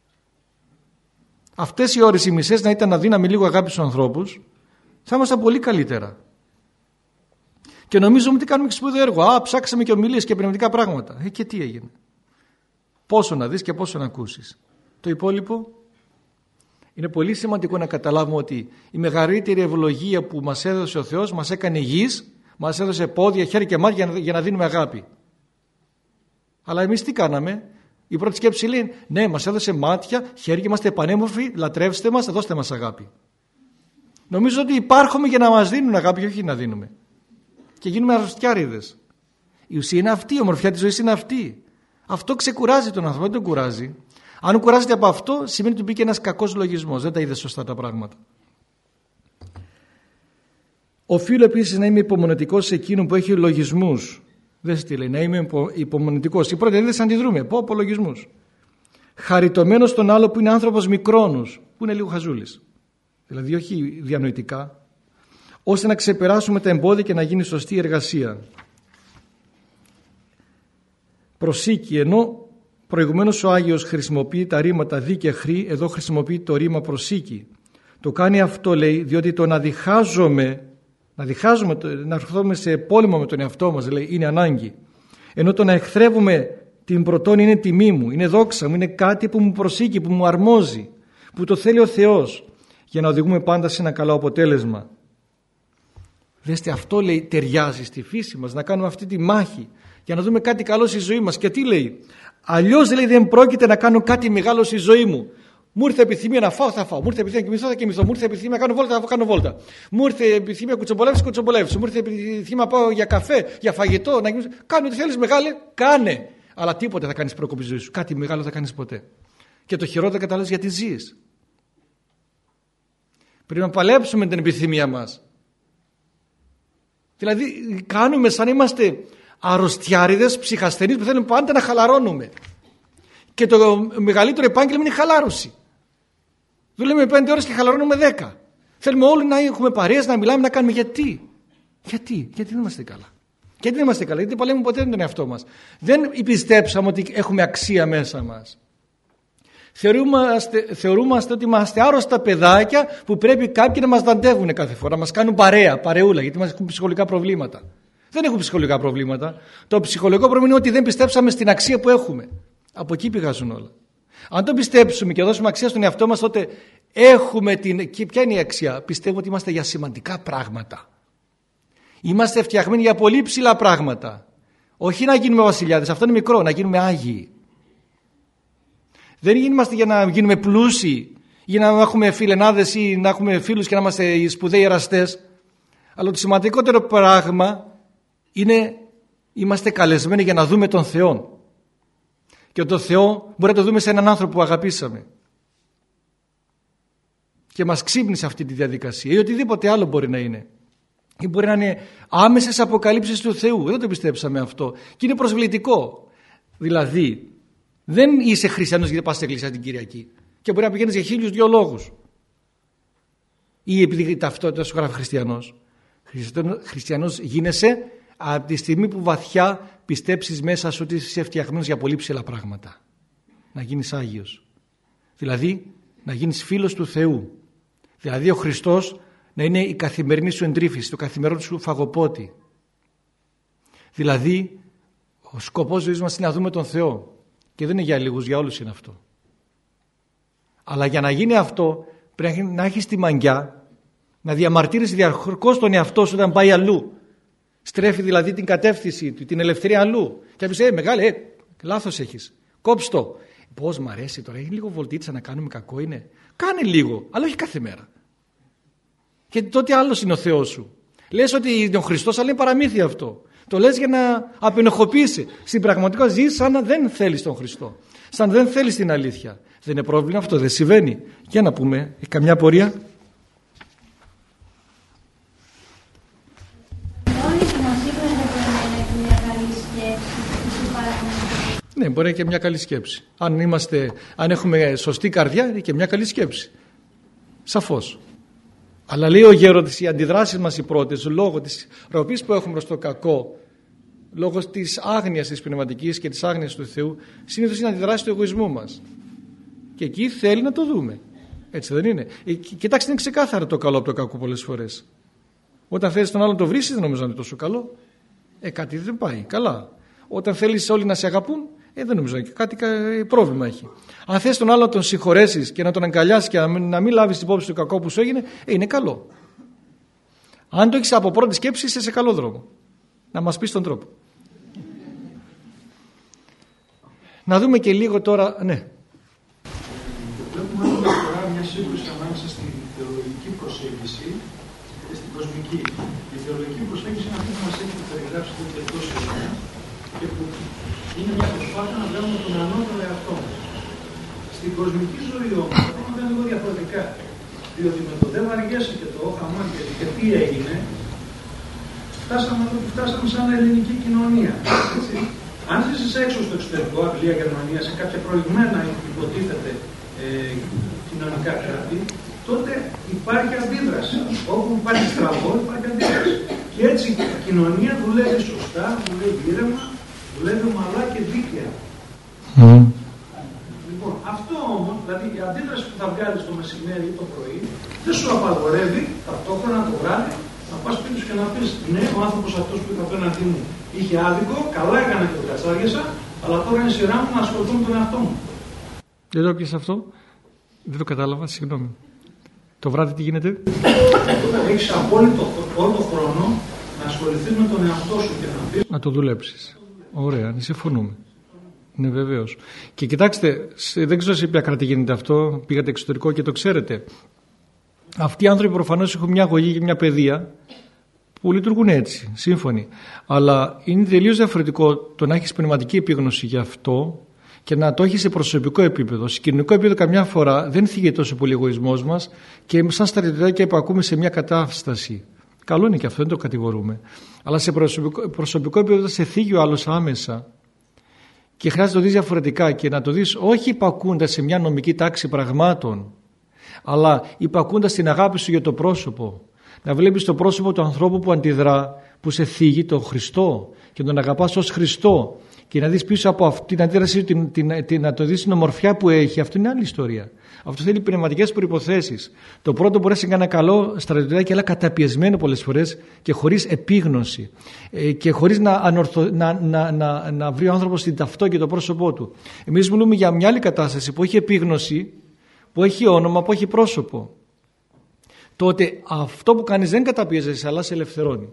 Αυτές οι ώρες οι μισές να ήταν να δίναμε λίγο αγάπη στους ανθρώπους, θα ήμασταν πολύ καλύτερα. Και νομίζουμε ότι κάνουμε και σπουδαίο έργο. Ψάξαμε και ομιλίες και πνευματικά πράγματα. Και τι έγινε? Πόσο να δεις και πόσο να ακούσεις. Το υπόλοιπο είναι πολύ σημαντικό να καταλάβουμε ότι η μεγαλύτερη ευλογία που μας έδωσε ο Θεός, μας έκανε γης, μας έδωσε πόδια, χέρια και μάτια για να δίνουμε αγάπη. Αλλά εμείς τι κάναμε? Η πρώτη σκέψη λέει, ναι, μας έδωσε μάτια, χέρια, είμαστε πανέμορφοι, λατρεύστε μας, δώστε μας αγάπη. Νομίζω ότι υπάρχουμε για να μας δίνουν αγάπη, όχι να δίνουμε. Και γίνουμε αρρωστιάριδες. Η ουσία είναι αυτή, η ομορφιά της ζωής είναι αυτή. Αυτό ξεκουράζει τον άνθρωπο, δεν τον κουράζει. Αν κουράζεται από αυτό, σημαίνει ότι μπήκε ένας κακός λογισμός, δεν τα είδε σωστά τα πράγματα. Οφείλω επίσης να είμαι υπομονετικός σε εκείνον που έχει λογισμούς. Δεν τι λέει, να είμαι υπομονετικός. Οι πρώτοι δεν αντιδρούμε. Πω λογισμούς. Χαριτωμένος τον άλλο που είναι άνθρωπος μικρόνους, που είναι λίγο χαζούλης. Δηλαδή όχι διανοητικά, ώστε να ξεπεράσουμε τα εμπόδια και να γίνει σωστή εργασία. Προσήκη, ενώ Προηγουμένως ο Άγιος χρησιμοποιεί τα ρήματα δι και χρή, εδώ χρησιμοποιεί το ρήμα προσήκη. Το κάνει αυτό, λέει, διότι το να διχάζουμε, να έρθουμε σε πόλεμο με τον εαυτό μας, λέει, είναι ανάγκη. Ενώ το να εχθρεύουμε την πρωτόνη είναι τιμή μου, είναι δόξα μου, είναι κάτι που μου προσήκει, που μου αρμόζει, που το θέλει ο Θεός, για να οδηγούμε πάντα σε ένα καλό αποτέλεσμα. Δέστε, αυτό, λέει, ταιριάζει στη φύση μας, να κάνουμε αυτή τη μάχη για να δούμε κάτι καλό στη ζωή μας. Και τι λέει? Αλλιώς, λέει, δεν πρόκειται να κάνω κάτι μεγάλο στη ζωή μου. Μου ήρθε επιθυμία να φάω, θα φάω. Μου ήρθε επιθυμία να κοιμηθώ, θα κοιμηθώ. Μου ήρθε επιθυμία να κάνω βόλτα, θα κάνω βόλτα. Μου ήρθε επιθυμία να κουτσομπολεύσω. Μου ήρθε επιθυμία να πάω για καφέ, για φαγητό. Να κοιμηθώ. Κάνε ό,τι θέλεις, μεγάλε, κάνε. Αλλά τίποτε θα κάνεις πρόκοπη ζωή σου. Κάτι μεγάλο θα κάνεις ποτέ. Και το χειρότερο καταλάβεις γιατί ζεις. Πρέπει να παλέψουμε την επιθυμία μας. Δηλαδή, κάνουμε σαν είμαστε αρρωστιάριδες, ψυχασθενείς που θέλουν πάντα να χαλαρώνουμε. Και το μεγαλύτερο επάγγελμα είναι η χαλάρωση. Δουλεύουμε 5 ώρες και χαλαρώνουμε 10. Θέλουμε όλοι να έχουμε παρέες, να μιλάμε, να κάνουμε. Γιατί δεν είμαστε καλά. Γιατί δεν είμαστε καλά, γιατί παλεύουμε ποτέ με τον εαυτό μας. Δεν πιστέψαμε ότι έχουμε αξία μέσα μας. Θεωρούμαστε ότι είμαστε άρρωστα παιδάκια που πρέπει κάποιοι να μας δαντεύουν κάθε φορά, να μας κάνουν παρεούλα, γιατί μας έχουν ψυχολογικά προβλήματα. Δεν έχουν ψυχολογικά προβλήματα. Το ψυχολογικό πρόβλημα είναι ότι δεν πιστέψαμε στην αξία που έχουμε. Από εκεί πηγάζουν όλα. Αν το πιστέψουμε και δώσουμε αξία στον εαυτό μας, τότε έχουμε την. Και ποια είναι η αξία? Πιστεύω ότι είμαστε για σημαντικά πράγματα. Είμαστε φτιαγμένοι για πολύ ψηλά πράγματα. Όχι να γίνουμε βασιλιάδες, αυτό είναι μικρό, να γίνουμε άγιοι. Δεν είμαστε για να γίνουμε πλούσιοι, για να έχουμε φιλενάδες ή να έχουμε φίλους και να είμαστε σπουδαίοι εραστές. Αλλά το σημαντικότερο πράγμα είναι είμαστε καλεσμένοι για να δούμε τον Θεό. Και τον Θεό μπορεί να το δούμε σε έναν άνθρωπο που αγαπήσαμε. Και μας ξύπνησε αυτή τη διαδικασία ή οτιδήποτε άλλο μπορεί να είναι. Ή μπορεί να είναι άμεσες αποκαλύψεις του Θεού. Δεν το πιστέψαμε αυτό. Και είναι προσβλητικό. Δηλαδή, δεν είσαι χριστιανός γιατί πας στην εκκλησία την Κυριακή. Και μπορεί να πηγαίνεις για 1002 λόγους. Ή επειδή η ταυτότητα σου γράφει χριστιανός. Χριστιανός γίνεσαι από τη στιγμή που βαθιά πιστέψεις μέσα σου ότι είσαι φτιαγμένος για πολύ ψηλά πράγματα. Να γίνεις Άγιος. Δηλαδή, να γίνεις φίλος του Θεού. Δηλαδή, ο Χριστός να είναι η καθημερινή σου εντρύφηση, το καθημερινό σου φαγοπότη. Δηλαδή, ο σκοπός ζωής μας είναι να δούμε τον Θεό. Και δεν είναι για λίγους, για όλους είναι αυτό. Αλλά για να γίνει αυτό, πρέπει να έχεις τη μαγιά, να διαμαρτύρεις διαρκώς τον εαυτό σου όταν πάει αλλού. Στρέφει δηλαδή την κατεύθυνση του, την ελευθερία αλλού. Και να πεις, μεγάλε, λάθος έχεις. Κόψ' το. Πώς μ' αρέσει τώρα, έχει λίγο βολτίτσα να κάνουμε κακό είναι. Κάνε λίγο, αλλά όχι κάθε μέρα. Γιατί τότε άλλος είναι ο Θεός σου. Λες ότι είναι ο Χριστός, αλλά είναι παραμύθι αυτό. Το λες για να απενοχοποιήσει. Στην πραγματικότητα ζεις σαν να δεν θέλεις τον Χριστό. Σαν να δεν θέλεις την αλήθεια. Δεν είναι πρόβλημα αυτό, δεν συμβαίνει. Για να πούμε, καμιά απορία? Ναι, μπορεί να είναι και μια καλή σκέψη. Αν έχουμε σωστή καρδιά, είναι και μια καλή σκέψη. Σαφώς. Αλλά λέει ο Γέροντας, οι αντιδράσεις μας οι πρώτες, λόγω της ροπής που έχουμε προς το κακό, λόγω της άγνοιας της πνευματικής και της άγνοιας του Θεού, συνήθως είναι αντιδράσεις του εγωισμού μας. Και εκεί θέλει να το δούμε. Έτσι δεν είναι? Κοιτάξτε, είναι ξεκάθαρο το καλό από το κακό πολλές φορές. Όταν θέλεις τον άλλον το βρίσκεις, δεν νομίζω να είναι τόσο καλό. Κάτι δεν πάει καλά. Όταν θέλεις όλοι να σε αγαπούν, δεν νομίζω κάτι πρόβλημα έχει. Αν θες τον άλλο να τον συγχωρέσεις και να τον αγκαλιάσεις και να μην λάβεις υπόψη το κακό που σου έγινε, είναι καλό. Αν το έχεις από πρώτη σκέψη, είσαι σε καλό δρόμο. Να μας πεις τον τρόπο. Να δούμε και λίγο τώρα, ναι. Βλέπουμε άλλη μια φορά μια σύγκρουση ανάμεσα στην θεολογική προσέγγιση και στην κοσμική. Η θεολογική προσέγγιση είναι αυτή που μας έχει περιγράψει εδώ και τόση ώρα και που είναι μια προσπάθεια να βγάλουμε τον ανώτερο εαυτό μας. Στην κοσμική ζωή όμως, τα πράγματα είναι λίγο διαφορετικά. Διότι με το δεν βαριέσαι και το όχαμά και τι έγινε, φτάσαμε εδώ που φτάσαμε σαν ελληνική κοινωνία. Έτσι. Αν ζήσεις έξω στο εξωτερικό, Αγγλία, Γερμανία, σε κάποια προηγμένα υποτίθεται κοινωνικά κράτη, τότε υπάρχει αντίδραση. Όπου υπάρχει στραβό, υπάρχει αντίδραση. Και έτσι η κοινωνία δουλεύει σωστά, δουλεύει ήρεμα, δουλεύει ομαλά και δίκαια. Δηλαδή η αντίδραση που θα βγάλει το μεσημέρι ή το πρωί δεν σου απαγορεύει ταυτόχρονα το βράδυ να πας σπίτι σου και να πεις ναι, ο άνθρωπος αυτός που ήταν απέναντί μου είχε άδικο, καλά έκανα και τον κατσάριασα, αλλά τώρα είναι σειρά μου να ασχοληθώ με τον εαυτό μου. Δεν το έπιασα αυτό. Δεν το κατάλαβα, συγγνώμη. Το βράδυ τι γίνεται? Έχεις απόλυτο όλο τον χρόνο να ασχοληθείς με τον εαυτό σου και να πεις. Να το δουλέψεις. Ωραία, συμφωνούμε. Ναι, βεβαίως. Και κοιτάξτε, δεν ξέρω σε ποια κράτη γίνεται αυτό, πήγατε εξωτερικό και το ξέρετε. Αυτοί οι άνθρωποι προφανώς έχουν μια αγωγή και μια παιδεία που λειτουργούν έτσι, σύμφωνοι. Αλλά είναι τελείως διαφορετικό το να έχεις πνευματική επίγνωση γι' αυτό και να το έχεις σε προσωπικό επίπεδο. Σε κοινωνικό επίπεδο καμιά φορά δεν θίγεται τόσο πολύ ο εγωισμός μας και σαν στρατιωτάκια υπακούμε σε μια κατάσταση. Καλό είναι και αυτό, δεν το κατηγορούμε. Αλλά σε προσωπικό επίπεδο σε θίγει ο άλλος άμεσα και χρειάζεται να το δεις διαφορετικά και να το δεις όχι υπακούντας σε μια νομική τάξη πραγμάτων, αλλά υπακούντας την αγάπη σου για το πρόσωπο. Να βλέπεις το πρόσωπο του ανθρώπου που αντιδρά, που σε θίγει, τον Χριστό, και τον αγαπάς ως Χριστό, και να δεις πίσω από αυτή την αντίδραση να το δεις την ομορφιά που έχει. Αυτό είναι άλλη ιστορία. Αυτό θέλει πνευματικές προϋποθέσεις. Το πρώτο μπορεί να είναι ένα καλό στρατιωτάκι, αλλά καταπιεσμένο πολλές φορές και χωρίς επίγνωση και χωρίς να βρει ο άνθρωπος την ταυτό και το πρόσωπό του. Εμείς μιλούμε για μια άλλη κατάσταση που έχει επίγνωση, που έχει όνομα, που έχει πρόσωπο. Τότε αυτό που κάνεις δεν καταπιέζεσαι, αλλά σε ελευθερώνει.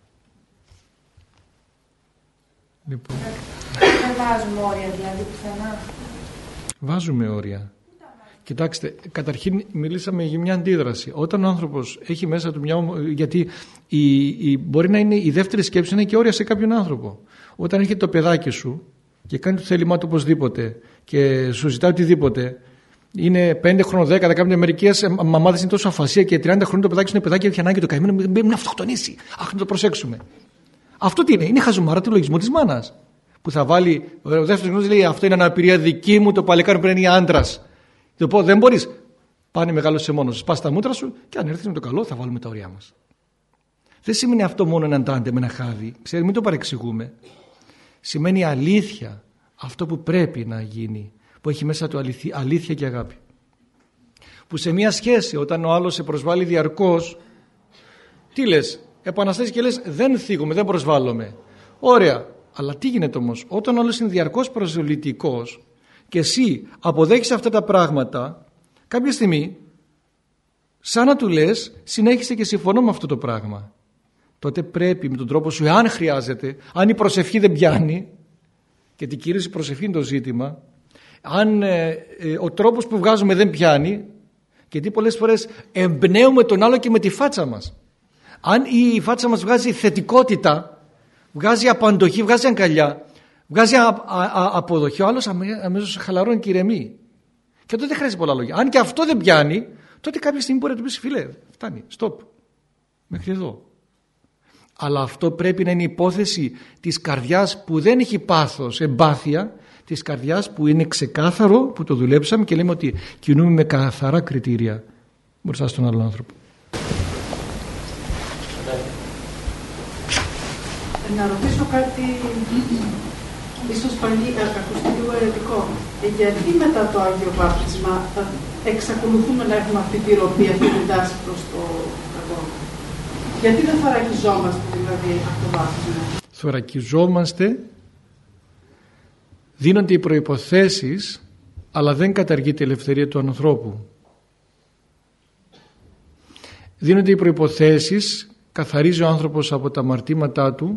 Λοιπόν. Δεν βάζουμε όρια δηλαδή πουθενά? Βάζουμε όρια. Κοιτάξτε, καταρχήν μιλήσαμε για μια αντίδραση. Όταν ο άνθρωπος έχει μέσα του γιατί μπορεί να είναι η δεύτερη σκέψη, είναι και όρια σε κάποιον άνθρωπο. Όταν έρχεται το παιδάκι σου και κάνει το θέλημά του οπωσδήποτε και σου ζητάει οτιδήποτε, είναι 5 χρόνων, 10, μερικές μαμάδες είναι τόσο αφασία και 30 χρόνων το παιδάκι σου είναι παιδάκι και έχει ανάγκη το καημένο, μην αυτοκτονήσει. Αχ, να το προσέξουμε. Αυτό τι είναι? Είναι χαζομάρα του λογισμού της μάνας. Που θα βάλει, ο δεύτερος γνώμης λέει αυτό είναι αναπηρία δική μου, το παλικάρι πρέπει να είναι άντρας. Το πω δεν μπορείς. Πάνε μεγάλωσε μόνος, σπάς τα μούτρα σου και αν έρθεις με το καλό θα βάλουμε τα ωριά μας. Δεν σημαίνει αυτό μόνο έναν τάντε με ένα χάδι. Ξέρετε, μην το παρεξηγούμε. Σημαίνει αλήθεια, αυτό που πρέπει να γίνει, που έχει μέσα του αλήθεια και αγάπη. Που σε μια σχέση όταν ο άλλος σε προσβάλλει διαρκώς, τι λες? Επαναστάσεις και λες δεν θίγουμε, δεν προσβάλλομαι. Ωραία. Αλλά τι γίνεται όμως? Όταν όλος είναι διαρκώς προσβλητικός και εσύ αποδέχεις αυτά τα πράγματα, κάποια στιγμή σαν να του λες συνέχισε και συμφωνώ με αυτό το πράγμα. Τότε πρέπει με τον τρόπο σου, εάν χρειάζεται, αν η προσευχή δεν πιάνει, γιατί κυρίως η προσευχή είναι το ζήτημα, αν ο τρόπος που βγάζουμε δεν πιάνει, γιατί πολλές φορές εμπνέουμε τον άλλο και με τη φάτσα μας. Αν η φάτσα μας βγάζει θετικότητα, βγάζει απαντοχή, βγάζει αγκαλιά, βγάζει αποδοχή, ο άλλος αμέσως χαλαρώνει και ηρεμεί. Και τότε δεν χρειάζεται πολλά λόγια. Αν και αυτό δεν πιάνει, τότε κάποια στιγμή μπορεί να του πεις φίλε, φτάνει, stop, μέχρι εδώ. Αλλά αυτό πρέπει να είναι υπόθεση της καρδιάς που δεν έχει πάθος, εμπάθεια, της καρδιάς που είναι ξεκάθαρο, που το δουλέψαμε και λέμε ότι κινούμε με καθαρά κριτήρια μπροστά στον άλλον άνθρωπο. Να ρωτήσω κάτι ίσως ακουστεί λίγο αιρετικό. Γιατί μετά το Άγιο Βάπτισμα θα εξακολουθούμε να έχουμε αυτή τη ροπή, αυτή την τάση προς το κακό? Γιατί δεν θωρακιζόμαστε δηλαδή από το βάπτισμα? Θωρακιζόμαστε, δίνονται οι προϋποθέσεις, αλλά δεν καταργείται η ελευθερία του ανθρώπου. Δίνονται οι προϋποθέσεις, καθαρίζει ο άνθρωπος από τα αμαρτήματά του,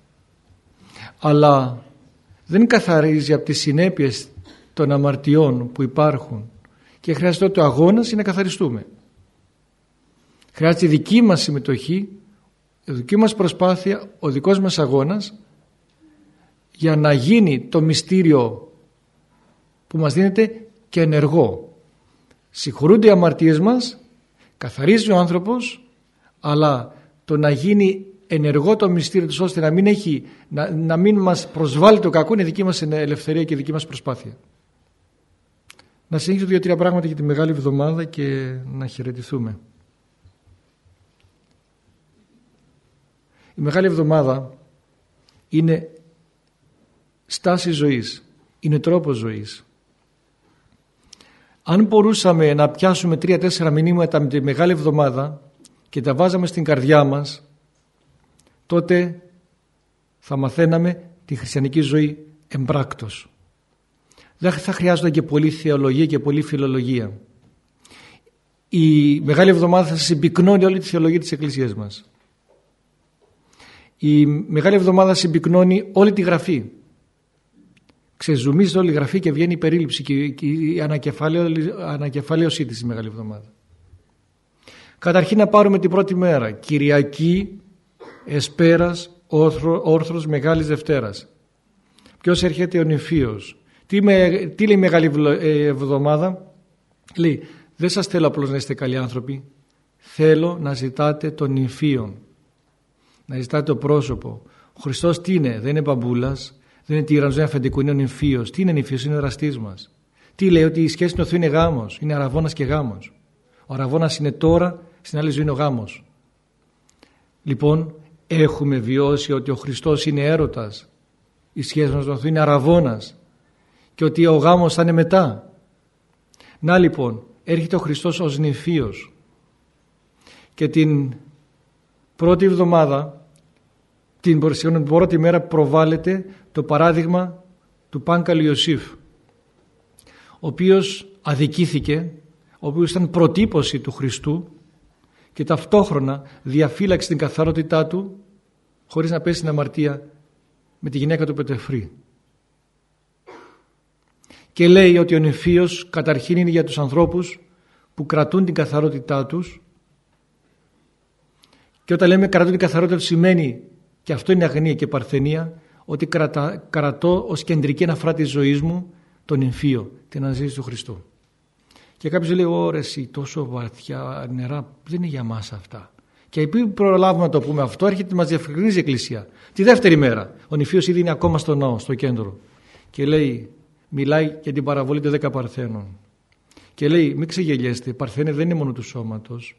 αλλά δεν καθαρίζει από τις συνέπειες των αμαρτιών που υπάρχουν και χρειάζεται το αγώνας για να καθαριστούμε. Χρειάζεται η δική μας συμμετοχή, η δική μας προσπάθεια, ο δικός μας αγώνας για να γίνει το μυστήριο που μας δίνεται και ενεργό. Συγχωρούνται οι αμαρτίες μας, καθαρίζει ο άνθρωπος, αλλά το να γίνει ενεργό το μυστήριο του ώστε να μην μας προσβάλλει το κακό είναι δική μας ελευθερία και δική μας προσπάθεια. Να συνεχίσω 2-3 πράγματα για τη Μεγάλη Εβδομάδα και να χαιρετηθούμε. Η Μεγάλη Εβδομάδα είναι στάση ζωής, είναι τρόπος ζωής. Αν μπορούσαμε να πιάσουμε 3-4 μηνύματα με τη Μεγάλη Εβδομάδα και τα βάζαμε στην καρδιά μας, τότε θα μαθαίναμε τη χριστιανική ζωή εμπράκτος. Δεν θα χρειάζονταν και πολλή θεολογία και πολλή φιλολογία. Η Μεγάλη Εβδομάδα θα συμπυκνώνει όλη τη θεολογία της Εκκλησίας μας. Η Μεγάλη Εβδομάδα συμπυκνώνει όλη τη Γραφή. Ξεζουμίζει όλη η Γραφή και βγαίνει η περίληψη και η ανακεφαλαίωσή της η Μεγάλη Εβδομάδα. Καταρχήν να πάρουμε την πρώτη μέρα. Κυριακή, Εσπέρας, Όρθρος, Μεγάλης Δευτέρας. Ποιος έρχεται? Ο νηφίος. Τι λέει η Μεγάλη Εβδομάδα? Λέει, δεν σας θέλω απλώς να είστε καλοί άνθρωποι. Θέλω να ζητάτε τον νηφίον. Να ζητάτε το πρόσωπο. Ο Χριστός τι είναι? Δεν είναι μπαμπούλας, δεν είναι τύραννος, δεν είναι αφεντικού, είναι ο νηφίος. Τι είναι νηφίος? Είναι ο εραστής μας. Τι λέει? Ότι η σχέση του Θεού είναι γάμος. Είναι αραβώνας και γάμος. Ο αραβώνας είναι τώρα, στην άλλη ζωή είναι ο γάμος. Λοιπόν, έχουμε βιώσει ότι ο Χριστός είναι έρωτας. Η σχέση μας με τον Θεό είναι αραβώνας. Και ότι ο γάμος θα είναι μετά. Να λοιπόν, έρχεται ο Χριστός ως νηφίος. Και την πρώτη εβδομάδα, την πρώτη μέρα προβάλλεται το παράδειγμα του Πάγκαλου Ιωσήφ, ο οποίος αδικήθηκε, ο οποίος ήταν προτύπωση του Χριστού και ταυτόχρονα διαφύλαξε την καθαρότητά του χωρίς να πέσει στην αμαρτία με τη γυναίκα του Πετεφρή. Και λέει ότι ο νηφίος καταρχήν είναι για τους ανθρώπους που κρατούν την καθαρότητά τους, και όταν λέμε κρατούν την καθαρότητα τους σημαίνει, και αυτό είναι αγνία και παρθενία, ότι κρατώ ως κεντρική αναφορά της ζωής μου τον νηφίο, την αναζήτηση του Χριστού. Και κάποιος λέει, ωραία, εσύ τόσο βαθιά νερά δεν είναι για μας αυτά. Και επειδή προλάβουμε να το πούμε αυτό, έρχεται να μας διευκρινίζει η Εκκλησία. Τη δεύτερη μέρα ο νηφίος ήδη είναι ακόμα στο ναό, στο κέντρο, και λέει, μιλάει για την παραβολή των 10 παρθένων. Και λέει, μην ξεγελιέστε, οι παρθένες δεν είναι μόνο του σώματος.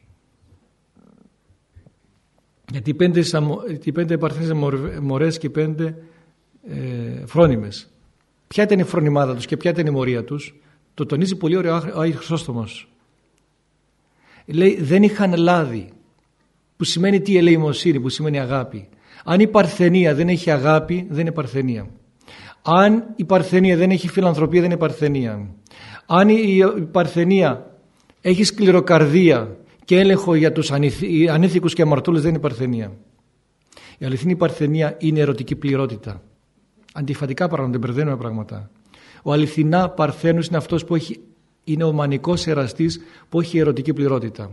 Γιατί οι 5 παρθένες είναι μωρές και 5 φρόνιμες. Ποια ήταν η φρονιμάδα τους και ποια ήταν η μορία τους? Το τονίζει πολύ ωραίο ο Άγιος Χρυσόστομος. Λέει, δεν είχαν λάδι, που σημαίνει τι? Ελεημοσύνη, που σημαίνει αγάπη. Αν η παρθενία δεν έχει αγάπη, δεν είναι παρθενία. Αν η παρθενία δεν έχει φιλανθρωπία, δεν είναι παρθενία. Αν η παρθενία έχει σκληροκαρδία και έλεγχο για τους ανήθικους και αμαρτωλούς, δεν είναι παρθενία. Η αληθινή παρθενία είναι ερωτική πληρότητα. Αντιφατικά πράγματα, μπερδεύουμε πράγματα. Ο αληθινά παρθένος είναι αυτός που είναι ο μανικός εραστής που έχει ερωτική πληρότητα.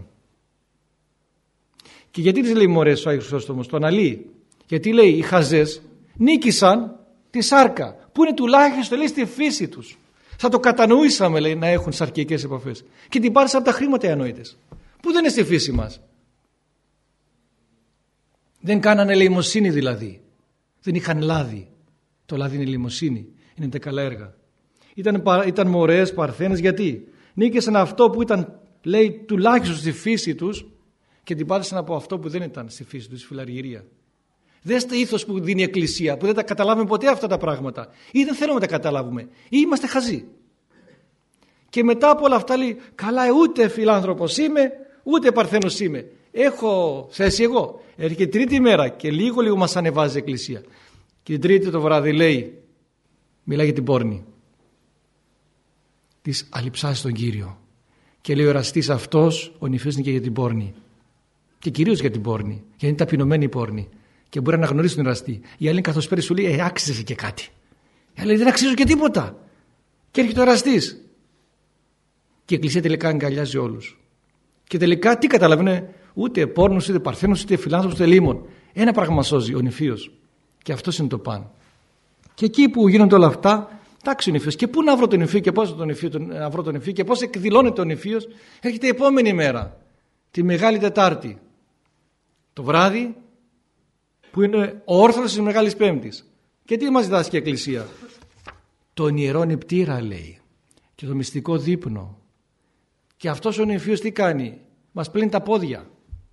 Και γιατί τις λέει μωρές ο Άγιος Χρυσόστομος? Το αναλύει. Γιατί λέει, οι χαζές νίκησαν τη σάρκα, που είναι τουλάχιστον, λέει, στη φύση τους. Θα το κατανοήσαμε, λέει, να έχουν σαρκικές επαφές. Και την πάρεις από τα χρήματα οι ανόητες, που δεν είναι στη φύση μας. Δεν κάνανε ελεημοσύνη δηλαδή. Δεν είχαν λάδι. Το λάδι είναι ελεημοσύνη. Είναι τα καλά έργα. Ήταν μωρές, παρθένες, γιατί νίκησαν αυτό που ήταν, λέει, τουλάχιστον στη φύση τους, και την πάτησαν από αυτό που δεν ήταν στη φύση τους, στη φιλαργυρία. Δέστε ήθος που δίνει η Εκκλησία, που δεν τα καταλάβουμε ποτέ αυτά τα πράγματα, ή δεν θέλουμε να τα καταλάβουμε, ή είμαστε χαζοί. Και μετά από όλα αυτά λέει, καλά, ούτε φιλάνθρωπος είμαι, ούτε παρθένος είμαι. Έχω θέση εγώ. Έρχεται τρίτη μέρα και λίγο μας ανεβάζει η Εκκλησία. Και την τρίτη το βράδυ λέει, μιλάει για την πόρνη. Της αλειψάσει τον Κύριο. Και λέει, ο εραστής αυτός, ο νηφίος, είναι και για την πόρνη. Και κυρίως για την πόρνη, γιατί είναι ταπεινωμένη η πόρνη. Και μπορεί να αναγνωρίσει τον εραστή. Η άλλη καθώς πέρυσι σου λέει, άξιζε και κάτι. Η άλλη δεν αξίζω και τίποτα. Και έρχεται ο εραστής. Και η Εκκλησία τελικά αγκαλιάζει όλους. Και τελικά τι καταλαβαίνουν? Ούτε πόρνος, ούτε παρθένος, ούτε φιλάνθρωπος, ούτε λίμων. Ένα πράγμα μας σώζει, ο νηφίος. Και αυτός είναι το παν. Και εκεί που γίνονται όλα αυτά, εντάξει ο νηφίος. Και πού να βρω τον νηφίο και πώς να βρω τον νηφίο και πώς εκδηλώνεται τον νηφίος? Έρχεται η επόμενη μέρα, τη Μεγάλη Τετάρτη. Το βράδυ, που είναι ο όρθρος της Μεγάλης Πέμπτης. Και τι μας διδάσκει η Εκκλησία? Τον ιερό νηπτήρα, λέει, και το μυστικό δείπνο. Και αυτός ο νηφίος τι κάνει? Μας πλύνει τα πόδια.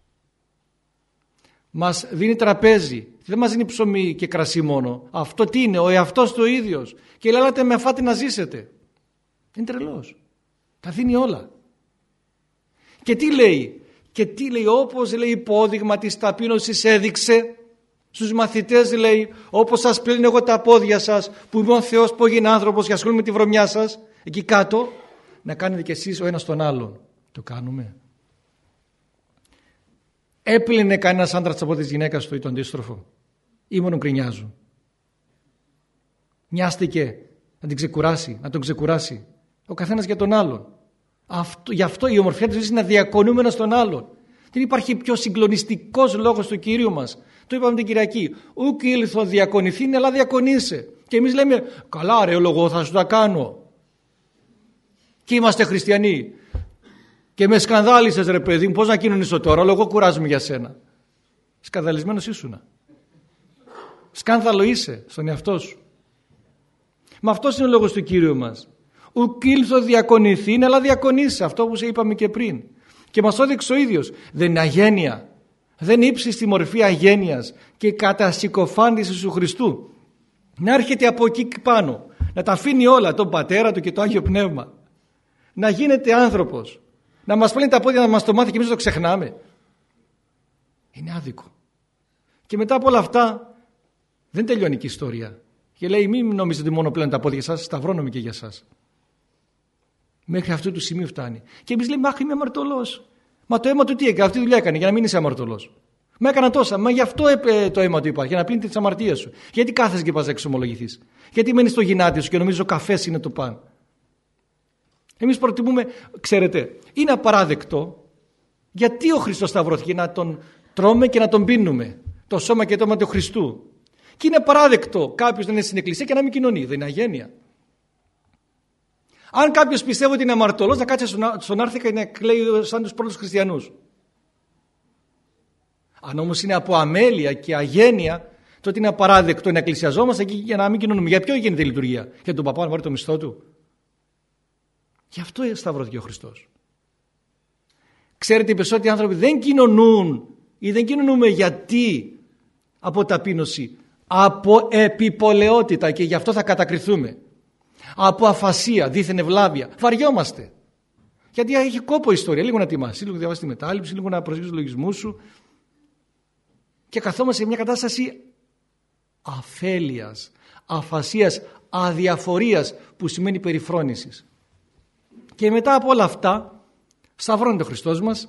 Μας δίνει τραπέζι. Δεν μας δίνει ψωμί και κρασί μόνο. Αυτό τι είναι? Ο εαυτός του ίδιος. Και λέει, ελάτε με φάτε να ζήσετε. Είναι τρελός. Τα δίνει όλα. Και τι λέει? Όπως λέει υπόδειγμα της ταπείνωσης έδειξε στους μαθητές, λέει, όπως σας πλύνω εγώ τα πόδια σας που είμαι ο Θεός που έγινε άνθρωπος και ασχολούμαι με τη βρωμιά σας, εκεί κάτω να κάνετε κι εσείς ο ένας τον άλλον. Το κάνουμε? Έπλυνε κανένας άντρας από της γυναίκας του ή τον αντίστροφο? Ή μόνο γκρινιάζουν? Μοιάστηκε να την ξεκουράσει, να τον ξεκουράσει ο καθένας για τον άλλον. Γι' αυτό η ομορφιά της ζωής είναι να διακονούμε ένας τον άλλον. Δεν υπάρχει πιο συγκλονιστικός λόγος του Κυρίου μας. Το είπαμε την Κυριακή. Ουκ ήλθω διακονηθήν, αλλά διακονείσαι. Και εμείς λέμε, καλά ρε λόγο, θα σου τα κάνω. Και είμαστε χριστιανοί. Και με σκανδάλισες ρε παιδί μου, πώς να κοινωνήσω τώρα, λόγω κουράζομαι για σένα. Σκανδαλισμένος ήσουνα. Σκάνδαλο είσαι στον εαυτό σου. Μα αυτός είναι ο λόγος του Κύριου μας. Ουκ ήλθω διακονηθήν, αλλά διακονείσαι. Αυτό που σε είπαμε και πριν. Και μας έδειξε ο ίδιος. Δεν είναι αγένεια. Δεν ύψει στη μορφή αγένειας και κατασυκοφάντησης του Χριστού. Να έρχεται από εκεί πάνω. Να τα αφήνει όλα, τον Πατέρα του και το Άγιο Πνεύμα. Να γίνεται άνθρωπος. Να μας πλύνει τα πόδια, να μας το μάθει και εμείς το ξεχνάμε. Είναι άδικο. Και μετά από όλα αυτά δεν τελειώνει και η ιστορία. Και λέει, μην νομίζετε μόνο πλέον τα πόδια σας, σταυρώνομαι και για σας. Μέχρι αυτού του σημείου φτάνει. Και εμείς λέμε, αχ, είμαι αμαρτωλός. Μα το αίμα του τι έκανε, αυτή τη δουλειά έκανε για να μην είσαι αμαρτωλός. Μα έκανα τόσα, μα γι' αυτό το αίμα του υπάρχει, για να πλύνει τις αμαρτίες σου. Γιατί κάθεσαι και πας να εξομολογηθείς? Γιατί μένεις στο γυνάτι σου και νομίζεις ο καφές είναι το παν? Εμείς προτιμούμε, ξέρετε, είναι απαράδεκτο. Γιατί ο Χριστός σταυρώθηκε? Να τον τρώμε και να τον πίνουμε. Το σώμα και το αίμα του Χριστού. Και είναι απαράδεκτο κάποιος να είναι στην εκκλησία και να μην κοινωνεί. Δεν είναι αγένεια. Αν κάποιος πιστεύει ότι είναι αμαρτωλός, να κάτσει στον άρθρο και να κλαίει σαν τους πρώτους χριστιανούς. Αν όμως είναι από αμέλεια και αγένεια, τότε είναι απαράδεκτο να εκκλησιαζόμαστε εκεί για να μην κοινωνούμε. Για ποιο γίνεται η λειτουργία? Για τον παπά να πάρει το μισθό του? Γι' αυτό σταυρώθηκε ο Χριστός. Ξέρετε, οι περισσότεροι άνθρωποι δεν κοινωνούν ή δεν κοινωνούμε γιατί? Από ταπείνωση, από επιπολαιότητα, και γι' αυτό θα κατακριθούμε. Από αφασία, δίθεν ευλάβεια. Βαριόμαστε. Γιατί έχει κόπο η ιστορία. Λίγο να τιμάσει, λίγο να διαβάσει τη μετάληψη, λίγο να προσέξει τους λογισμούς σου. Και καθόμαστε σε μια κατάσταση αφέλειας, αφασίας, αδιαφορίας, που σημαίνει περιφρόνησης. Και μετά από όλα αυτά σταυρώνεται ο Χριστός μας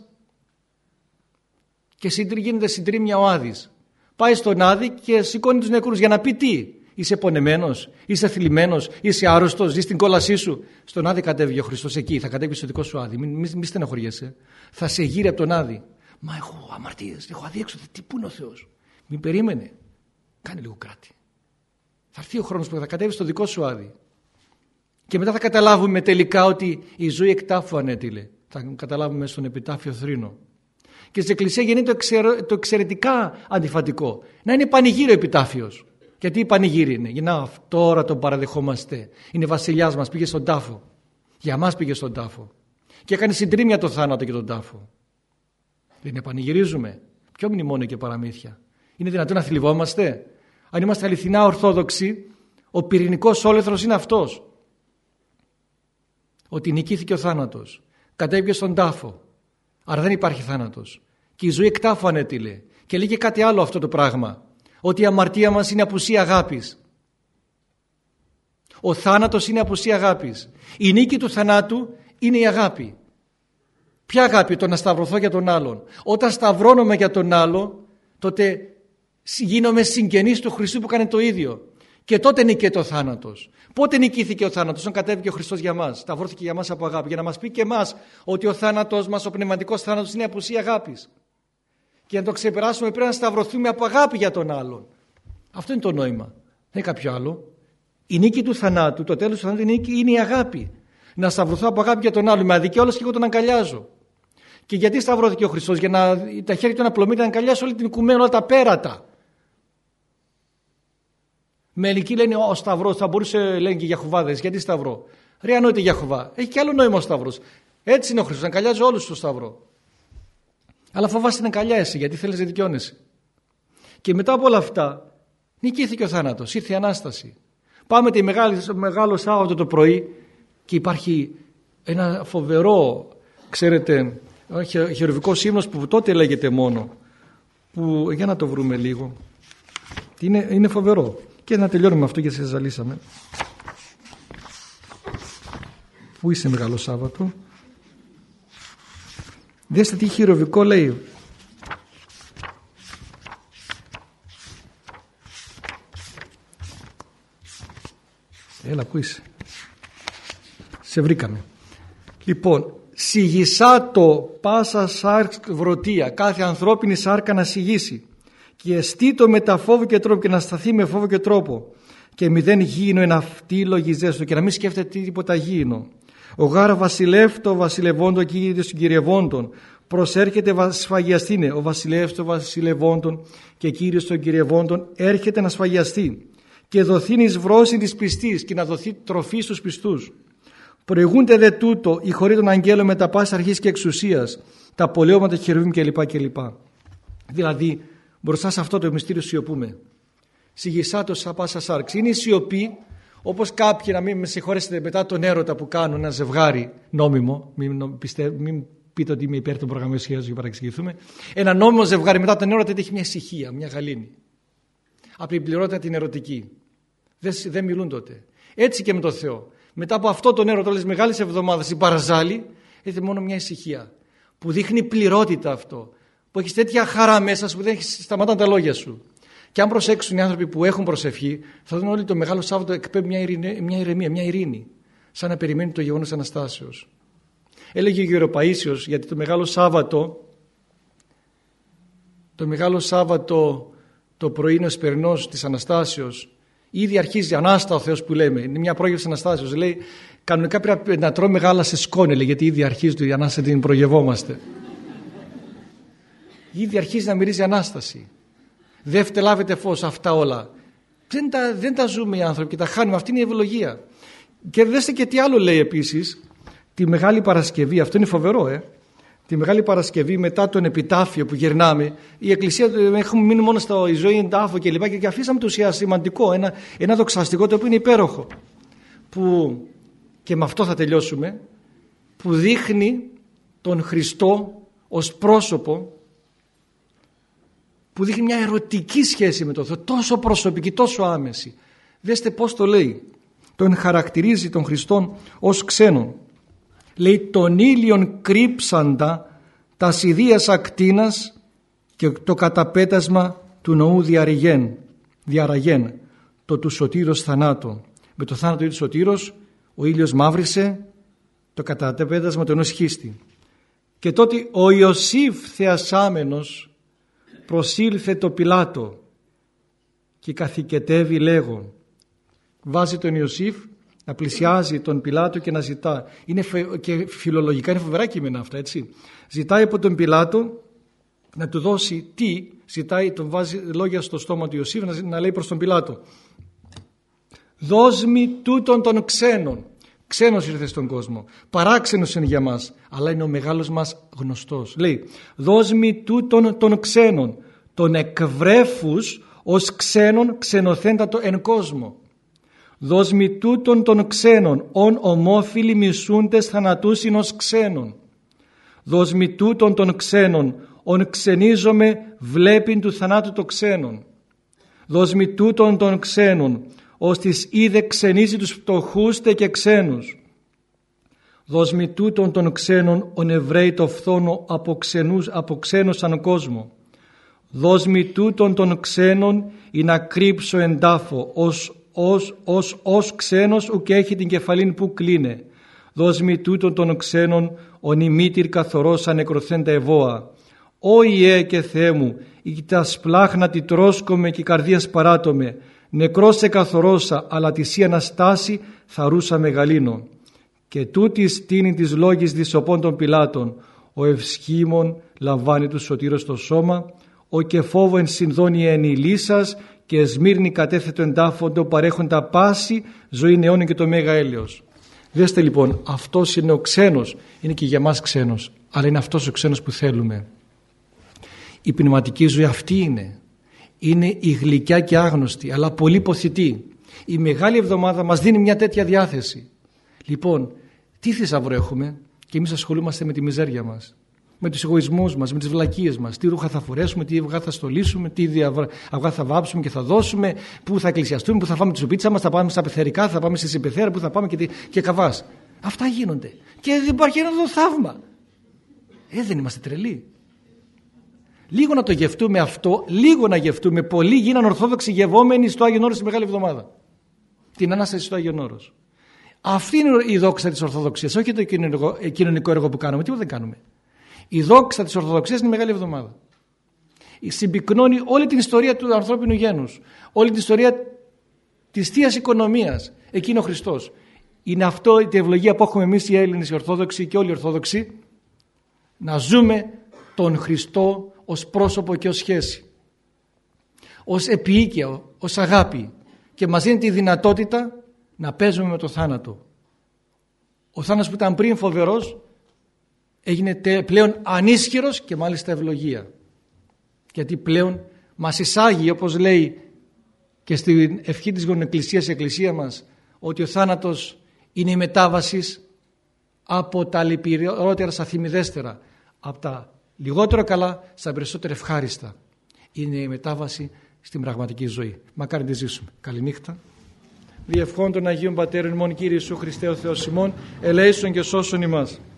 και γίνεται συντρίμμια ο Άδης. Πάει στον Άδη και σηκώνει τους νεκρούς για να πει τι? Είσαι πονεμένος, είσαι θλιμμένος, είσαι άρρωστος, ζεις την κόλασή σου? Στον Άδη κατέβηκε ο Χριστός εκεί, θα κατέβει στο δικό σου Άδη. Μην στεναχωριέσαι. Θα σε γύρει από τον Άδη. Μα έχω αμαρτίες, έχω αδίέξοδο. Πού είναι ο Θεός? Μην περίμενε. Κάνε λίγο κράτη. Θα έρθει ο χρόνος που θα κατέβει στο δικό σου Άδη. Και μετά θα καταλάβουμε τελικά ότι η ζωή εκ τάφου ανέτειλε. Θα καταλάβουμε στον επιτάφιο θρήνο. Και στην Εκκλησία γίνεται το εξαιρετικά αντιφατικό. Να είναι πανηγύριο επιτάφιος. Γιατί η πανηγύρι είναι? Για να τώρα τον παραδεχόμαστε. Είναι βασιλιάς μας, πήγε στον τάφο. Για μας πήγε στον τάφο. Και έκανε συντρίμμια το θάνατο και τον τάφο. Δεν πανηγυρίζουμε? Ποιο μνημόνιο και παραμύθια? Είναι δυνατόν να θλιβόμαστε? Αν είμαστε αληθινά ορθόδοξοι, ο πυρηνικός όλεθρος είναι αυτός. Ότι νικήθηκε ο θάνατος. Κατέβηκε στον τάφο. Άρα δεν υπάρχει θάνατος. Και η ζωή εκ τάφου ανέτειλε. Και λέγει κάτι άλλο αυτό το πράγμα. Ότι η αμαρτία μας είναι απουσία αγάπης. Ο θάνατος είναι απουσία αγάπης. Η νίκη του θανάτου είναι η αγάπη. Ποια αγάπη? Το να σταυρωθώ για τον άλλον. Όταν σταυρώνομαι για τον άλλο, τότε γίνομαι συγγενής του Χριστού που κάνει το ίδιο. Και τότε νικείται ο θάνατος. Πότε νικήθηκε ο θάνατος? Όταν κατέβηκε ο Χριστός για μας. Σταυρώθηκε για μας από αγάπη. Για να μας πει και εμάς ότι ο θάνατος μας, ο πνευματικός θάνατος, είναι απουσία αγάπης. Και να το ξεπεράσουμε πρέπει να σταυρωθούμε από αγάπη για τον άλλον. Αυτό είναι το νόημα. Δεν είναι κάποιο άλλο. Η νίκη του θανάτου, το τέλος του θανάτου είναι η αγάπη. Να σταυρωθώ από αγάπη για τον άλλον. Με αδικία όλος και εγώ τον αγκαλιάζω. Και γιατί σταυρώθηκε ο Χριστός? Για να τα χέρια του να πλωμεί, να αγκαλιάσει όλη την οικουμένη, όλα τα πέρατα. Μερικοί λένε ο σταυρός, θα μπορούσε, λένε και οι Γιαχωβάδες. Γιατί σταυρό? Ρε ανόητε Γιαχωβά. Έχει και άλλο νόημα ο σταυρός. Έτσι είναι ο Χριστός, αγκαλιάζει όλους στο σταυρό. Αλλά φοβάσαι να αγκαλιάσει γιατί θέλεις να δικαιώνεσαι. Και μετά από όλα αυτά νικήθηκε ο θάνατος, ήρθε η Ανάσταση. Πάμε τη μεγάλο Σάββατο το πρωί και υπάρχει ένα φοβερό, ξέρετε, χερουβικός ύμνος που τότε λέγεται μόνο, που, για να το βρούμε λίγο, είναι φοβερό. Και να τελειώνουμε αυτό γιατί σας ζαλίσαμε. Πού είσαι Μεγάλο Σάββατο? Δέστε τι χειροβικό λέει. Έλα, πού είσαι? Σε βρήκαμε. Λοιπόν, σιγησάτο πάσα σάρξ βρωτεία, κάθε ανθρώπινη σάρκα να σιγήσει, και εστίτο με τα φόβο και τρόπο, και να σταθεί με φόβο και τρόπο, και μηδέν γήινο εν αυτή λογιζέστο, και να μην σκέφτεται τίποτα γήινο. Ο γάρα βασιλεύτο βασιλευόντων και κύριος κυριευόντων, προσέρχεται σφαγιαστήνε. Ο βασιλεύτο βασιλευόντων και κύριος των κυριευόντων έρχεται να σφαγιαστεί, και δοθήν εις βρόσιν της πιστής, και να δοθεί τροφή στους πιστούς. Προηγούνται δε τούτο η χωρί των αγγέλων με τα πάση αρχής και εξουσίας, τα πολεώματα χερουβίμ κλπ. Δηλαδή, μπροστά σε αυτό το μυστήριο σιωπούμε. Σιγησάτο σαν πάσα σάρξ. Είναι η σιωπή, όπως κάποιοι, να μην με συγχωρέσετε, μετά τον έρωτα που κάνουν ένα ζευγάρι νόμιμο, μην πείτε ότι είμαι υπέρ των προγραμμών σχέσεων για να παραξηγηθούμε. Ένα νόμιμο ζευγάρι μετά τον έρωτα έχει μια ησυχία, μια γαλήνη. Από την πληρότητα την ερωτική. Δεν μιλούν τότε. Έτσι και με το Θεό. Μετά από αυτό τον έρωτα, όλες τις μεγάλες εβδομάδες, η παραζάλη, έχει μόνο μια ησυχία που δείχνει πληρότητα αυτό. Που έχει τέτοια χαρά μέσα σου που δεν σταματάνε τα λόγια σου. Και αν προσέξουν οι άνθρωποι που έχουν προσευχή, θα δουν όλοι το Μεγάλο Σάββατο εκπέμπει μια ηρεμία, μια ειρήνη, σαν να περιμένει το γεγονός Αναστάσεως. Έλεγε ο Γεροπαΐσιος, γιατί το Μεγάλο Σάββατο το πρωί είναι ο εσπερινός της Αναστάσεως. Ήδη αρχίζει Ανάστα ο Θεός που λέμε. Είναι μια πρόγευση Αναστάσεως. Λέει, κανονικά πρέπει να τρώμε γάλα σε σκόνη, λέει, γιατί ήδη αρχίζει η Ανάσταση, την προγευόμαστε. Ήδη αρχίζει να μυρίζει Ανάσταση. Δεν φτελάβετε φως, αυτά όλα. Δεν τα ζούμε οι άνθρωποι και τα χάνουμε. Αυτή είναι η ευλογία. Και δέστε και τι άλλο λέει επίσης. Τη Μεγάλη Παρασκευή, αυτό είναι φοβερό, Τη Μεγάλη Παρασκευή μετά τον επιτάφιο που γυρνάμε, η Εκκλησία, έχουμε μείνει μόνο στο η ζωή εντάφο και λοιπά, και αφήσαμε το σημαντικό, ένα δοξαστικό το οποίο είναι υπέροχο. Που, και με αυτό θα τελειώσουμε, που δείχνει τον Χριστό ως πρόσωπο, που δείχνει μια ερωτική σχέση με τον Θεό, τόσο προσωπική, τόσο άμεση. Δέστε πώς το λέει. Τον χαρακτηρίζει τον Χριστόν ως ξένον. Λέει, τον ήλιον κρύψαντα τα ιδίας ακτίνας και το καταπέτασμα του νοού διαραγέν, το του σωτήρος θανάτων. Με το θάνατο του σωτήρος ο ήλιος μαύρισε, το καταπέτασμα του ενός χίστη. Και τότε ο Ιωσήφ θεασάμενος προσήλθε το Πιλάτο και καθηκετεύει λέγον. Βάζει τον Ιωσήφ να πλησιάζει τον Πιλάτο και να ζητά. Και φιλολογικά είναι φοβερά κείμενα αυτά, έτσι. Ζητάει από τον Πιλάτο να του δώσει τι, ζητάει, τον βάζει λόγια στο στόμα του Ιωσήφ να λέει προς τον Πιλάτο. Δώσ' μη τούτον των ξένων. Ξένος ήρθε στον κόσμο. Παράξενος είναι για μας, αλλά είναι ο μεγάλος μας γνωστός. Λέει, δώσ' μη τούτον των ξένων, τον εκβρέφους ως ξένων ξενοθέντατο εν κόσμο. Δώσ' μη τούτον των ξένων, ον ομόφιλοι μισούντες θανατούσιν ως ξένων. Δώσ' μη τούτον των ξένων, ον ξενίζομαι βλέπειν του θανάτου το ξένων. Δώσ' μη τούτον των ξένων, ως τις είδε ξενίζει τους φτωχούστε και ξένους. Δώσ' μη τούτον των ξένων, ον Εβραίοι το φθόνο από ξένους σαν κόσμο. Δώσ' μη τούτον των ξένων, ή να κρύψω εντάφο, ως ξένος ουκ έχει την κεφαλήν που κλείνε. Δώσ' μη τούτον των ξένων, ον η μήτηρ καθορός ανεκροθέντα ευώα. Ω Ιε και Θεέ μου, η τα σπλάχνα τη τρώσκομαι και η καρδίας παράτομε. Νεκρός σε καθορώσα, αλλά τη σύ Αναστάση θαρούσα μεγαλύνω. Και τούτη στήνη της λόγης δισοπών των Πιλάτων, ο ευσχήμων λαμβάνει του σωτήρος στο σώμα, ο και φόβο εν συνδώνει εν ηλίσας, και εσμύρνη κατέθετο εντάφοντο παρέχοντα πάση ζωή αιώνων και το μέγα έλεος. Δέστε λοιπόν, αυτός είναι ο ξένος, είναι και για μας ξένος, αλλά είναι αυτός ο ξένος που θέλουμε. Η πνευματική ζωή αυτή είναι η γλυκιά και άγνωστη, αλλά πολύ ποθητή. Η Μεγάλη Εβδομάδα μας δίνει μια τέτοια διάθεση. Λοιπόν, Τι θησαυρό έχουμε? Και εμείς ασχολούμαστε με τη μιζέρια μας, με τους εγωισμούς μας, με τις βλακίες μας. Τι ρούχα θα φορέσουμε, τι αυγά θα στολίσουμε, τι αυγά θα βάψουμε και θα δώσουμε, πού θα εκκλησιαστούμε, πού θα φάμε τη σουπίτσα μας, θα πάμε στα πεθερικά, θα πάμε στη συμπεθέρα, πού θα πάμε και καβάς. Αυτά γίνονται. Και δεν υπάρχει ένα θαύμα. Δεν είμαστε τρελοί? Λίγο να το γευτούμε αυτό, λίγο να γευτούμε. Πολλοί γίναν Ορθόδοξοι γευόμενοι στο Άγιον Όρος τη Μεγάλη Εβδομάδα. Την Ανάσταση στο Άγιον Όρος. Αυτή είναι η δόξα της Ορθοδοξίας, όχι το κοινωνικό έργο που κάνουμε, τίποτα δεν κάνουμε. Η δόξα της Ορθοδοξίας είναι η Μεγάλη Εβδομάδα. Συμπυκνώνει όλη την ιστορία του ανθρώπινου γένους, όλη την ιστορία της Θείας Οικονομίας. Εκείνο ο Χριστός. Είναι αυτό η ευλογία που έχουμε εμείς οι Έλληνες, οι Ορθόδοξοι και όλοι οι Ορθόδοξοι, να ζούμε τον Χριστό ως πρόσωπο και ως σχέση, ως επίοικια, ως αγάπη, και μας δίνει τη δυνατότητα να παίζουμε με το θάνατο. Ο θάνατος που ήταν πριν φοβερός έγινε πλέον ανίσχυρος και μάλιστα ευλογία, γιατί πλέον μας εισάγει, όπως λέει και στην ευχή της Γονεκκλησίας η Εκκλησία μας, ότι ο θάνατος είναι η μετάβαση από τα λυπηρότερα στα θυμιδέστερα, από τα λιγότερο καλά στα περισσότερα ευχάριστα. Είναι η μετάβαση στην πραγματική ζωή. Μακάρι τη ζήσουμε. Καληνύχτα. Διευχών των Αγίων Πατέρων ημών, Κύριε Ιησού Χριστέ ο Θεός ημών, ελέησον και σώσον ημάς.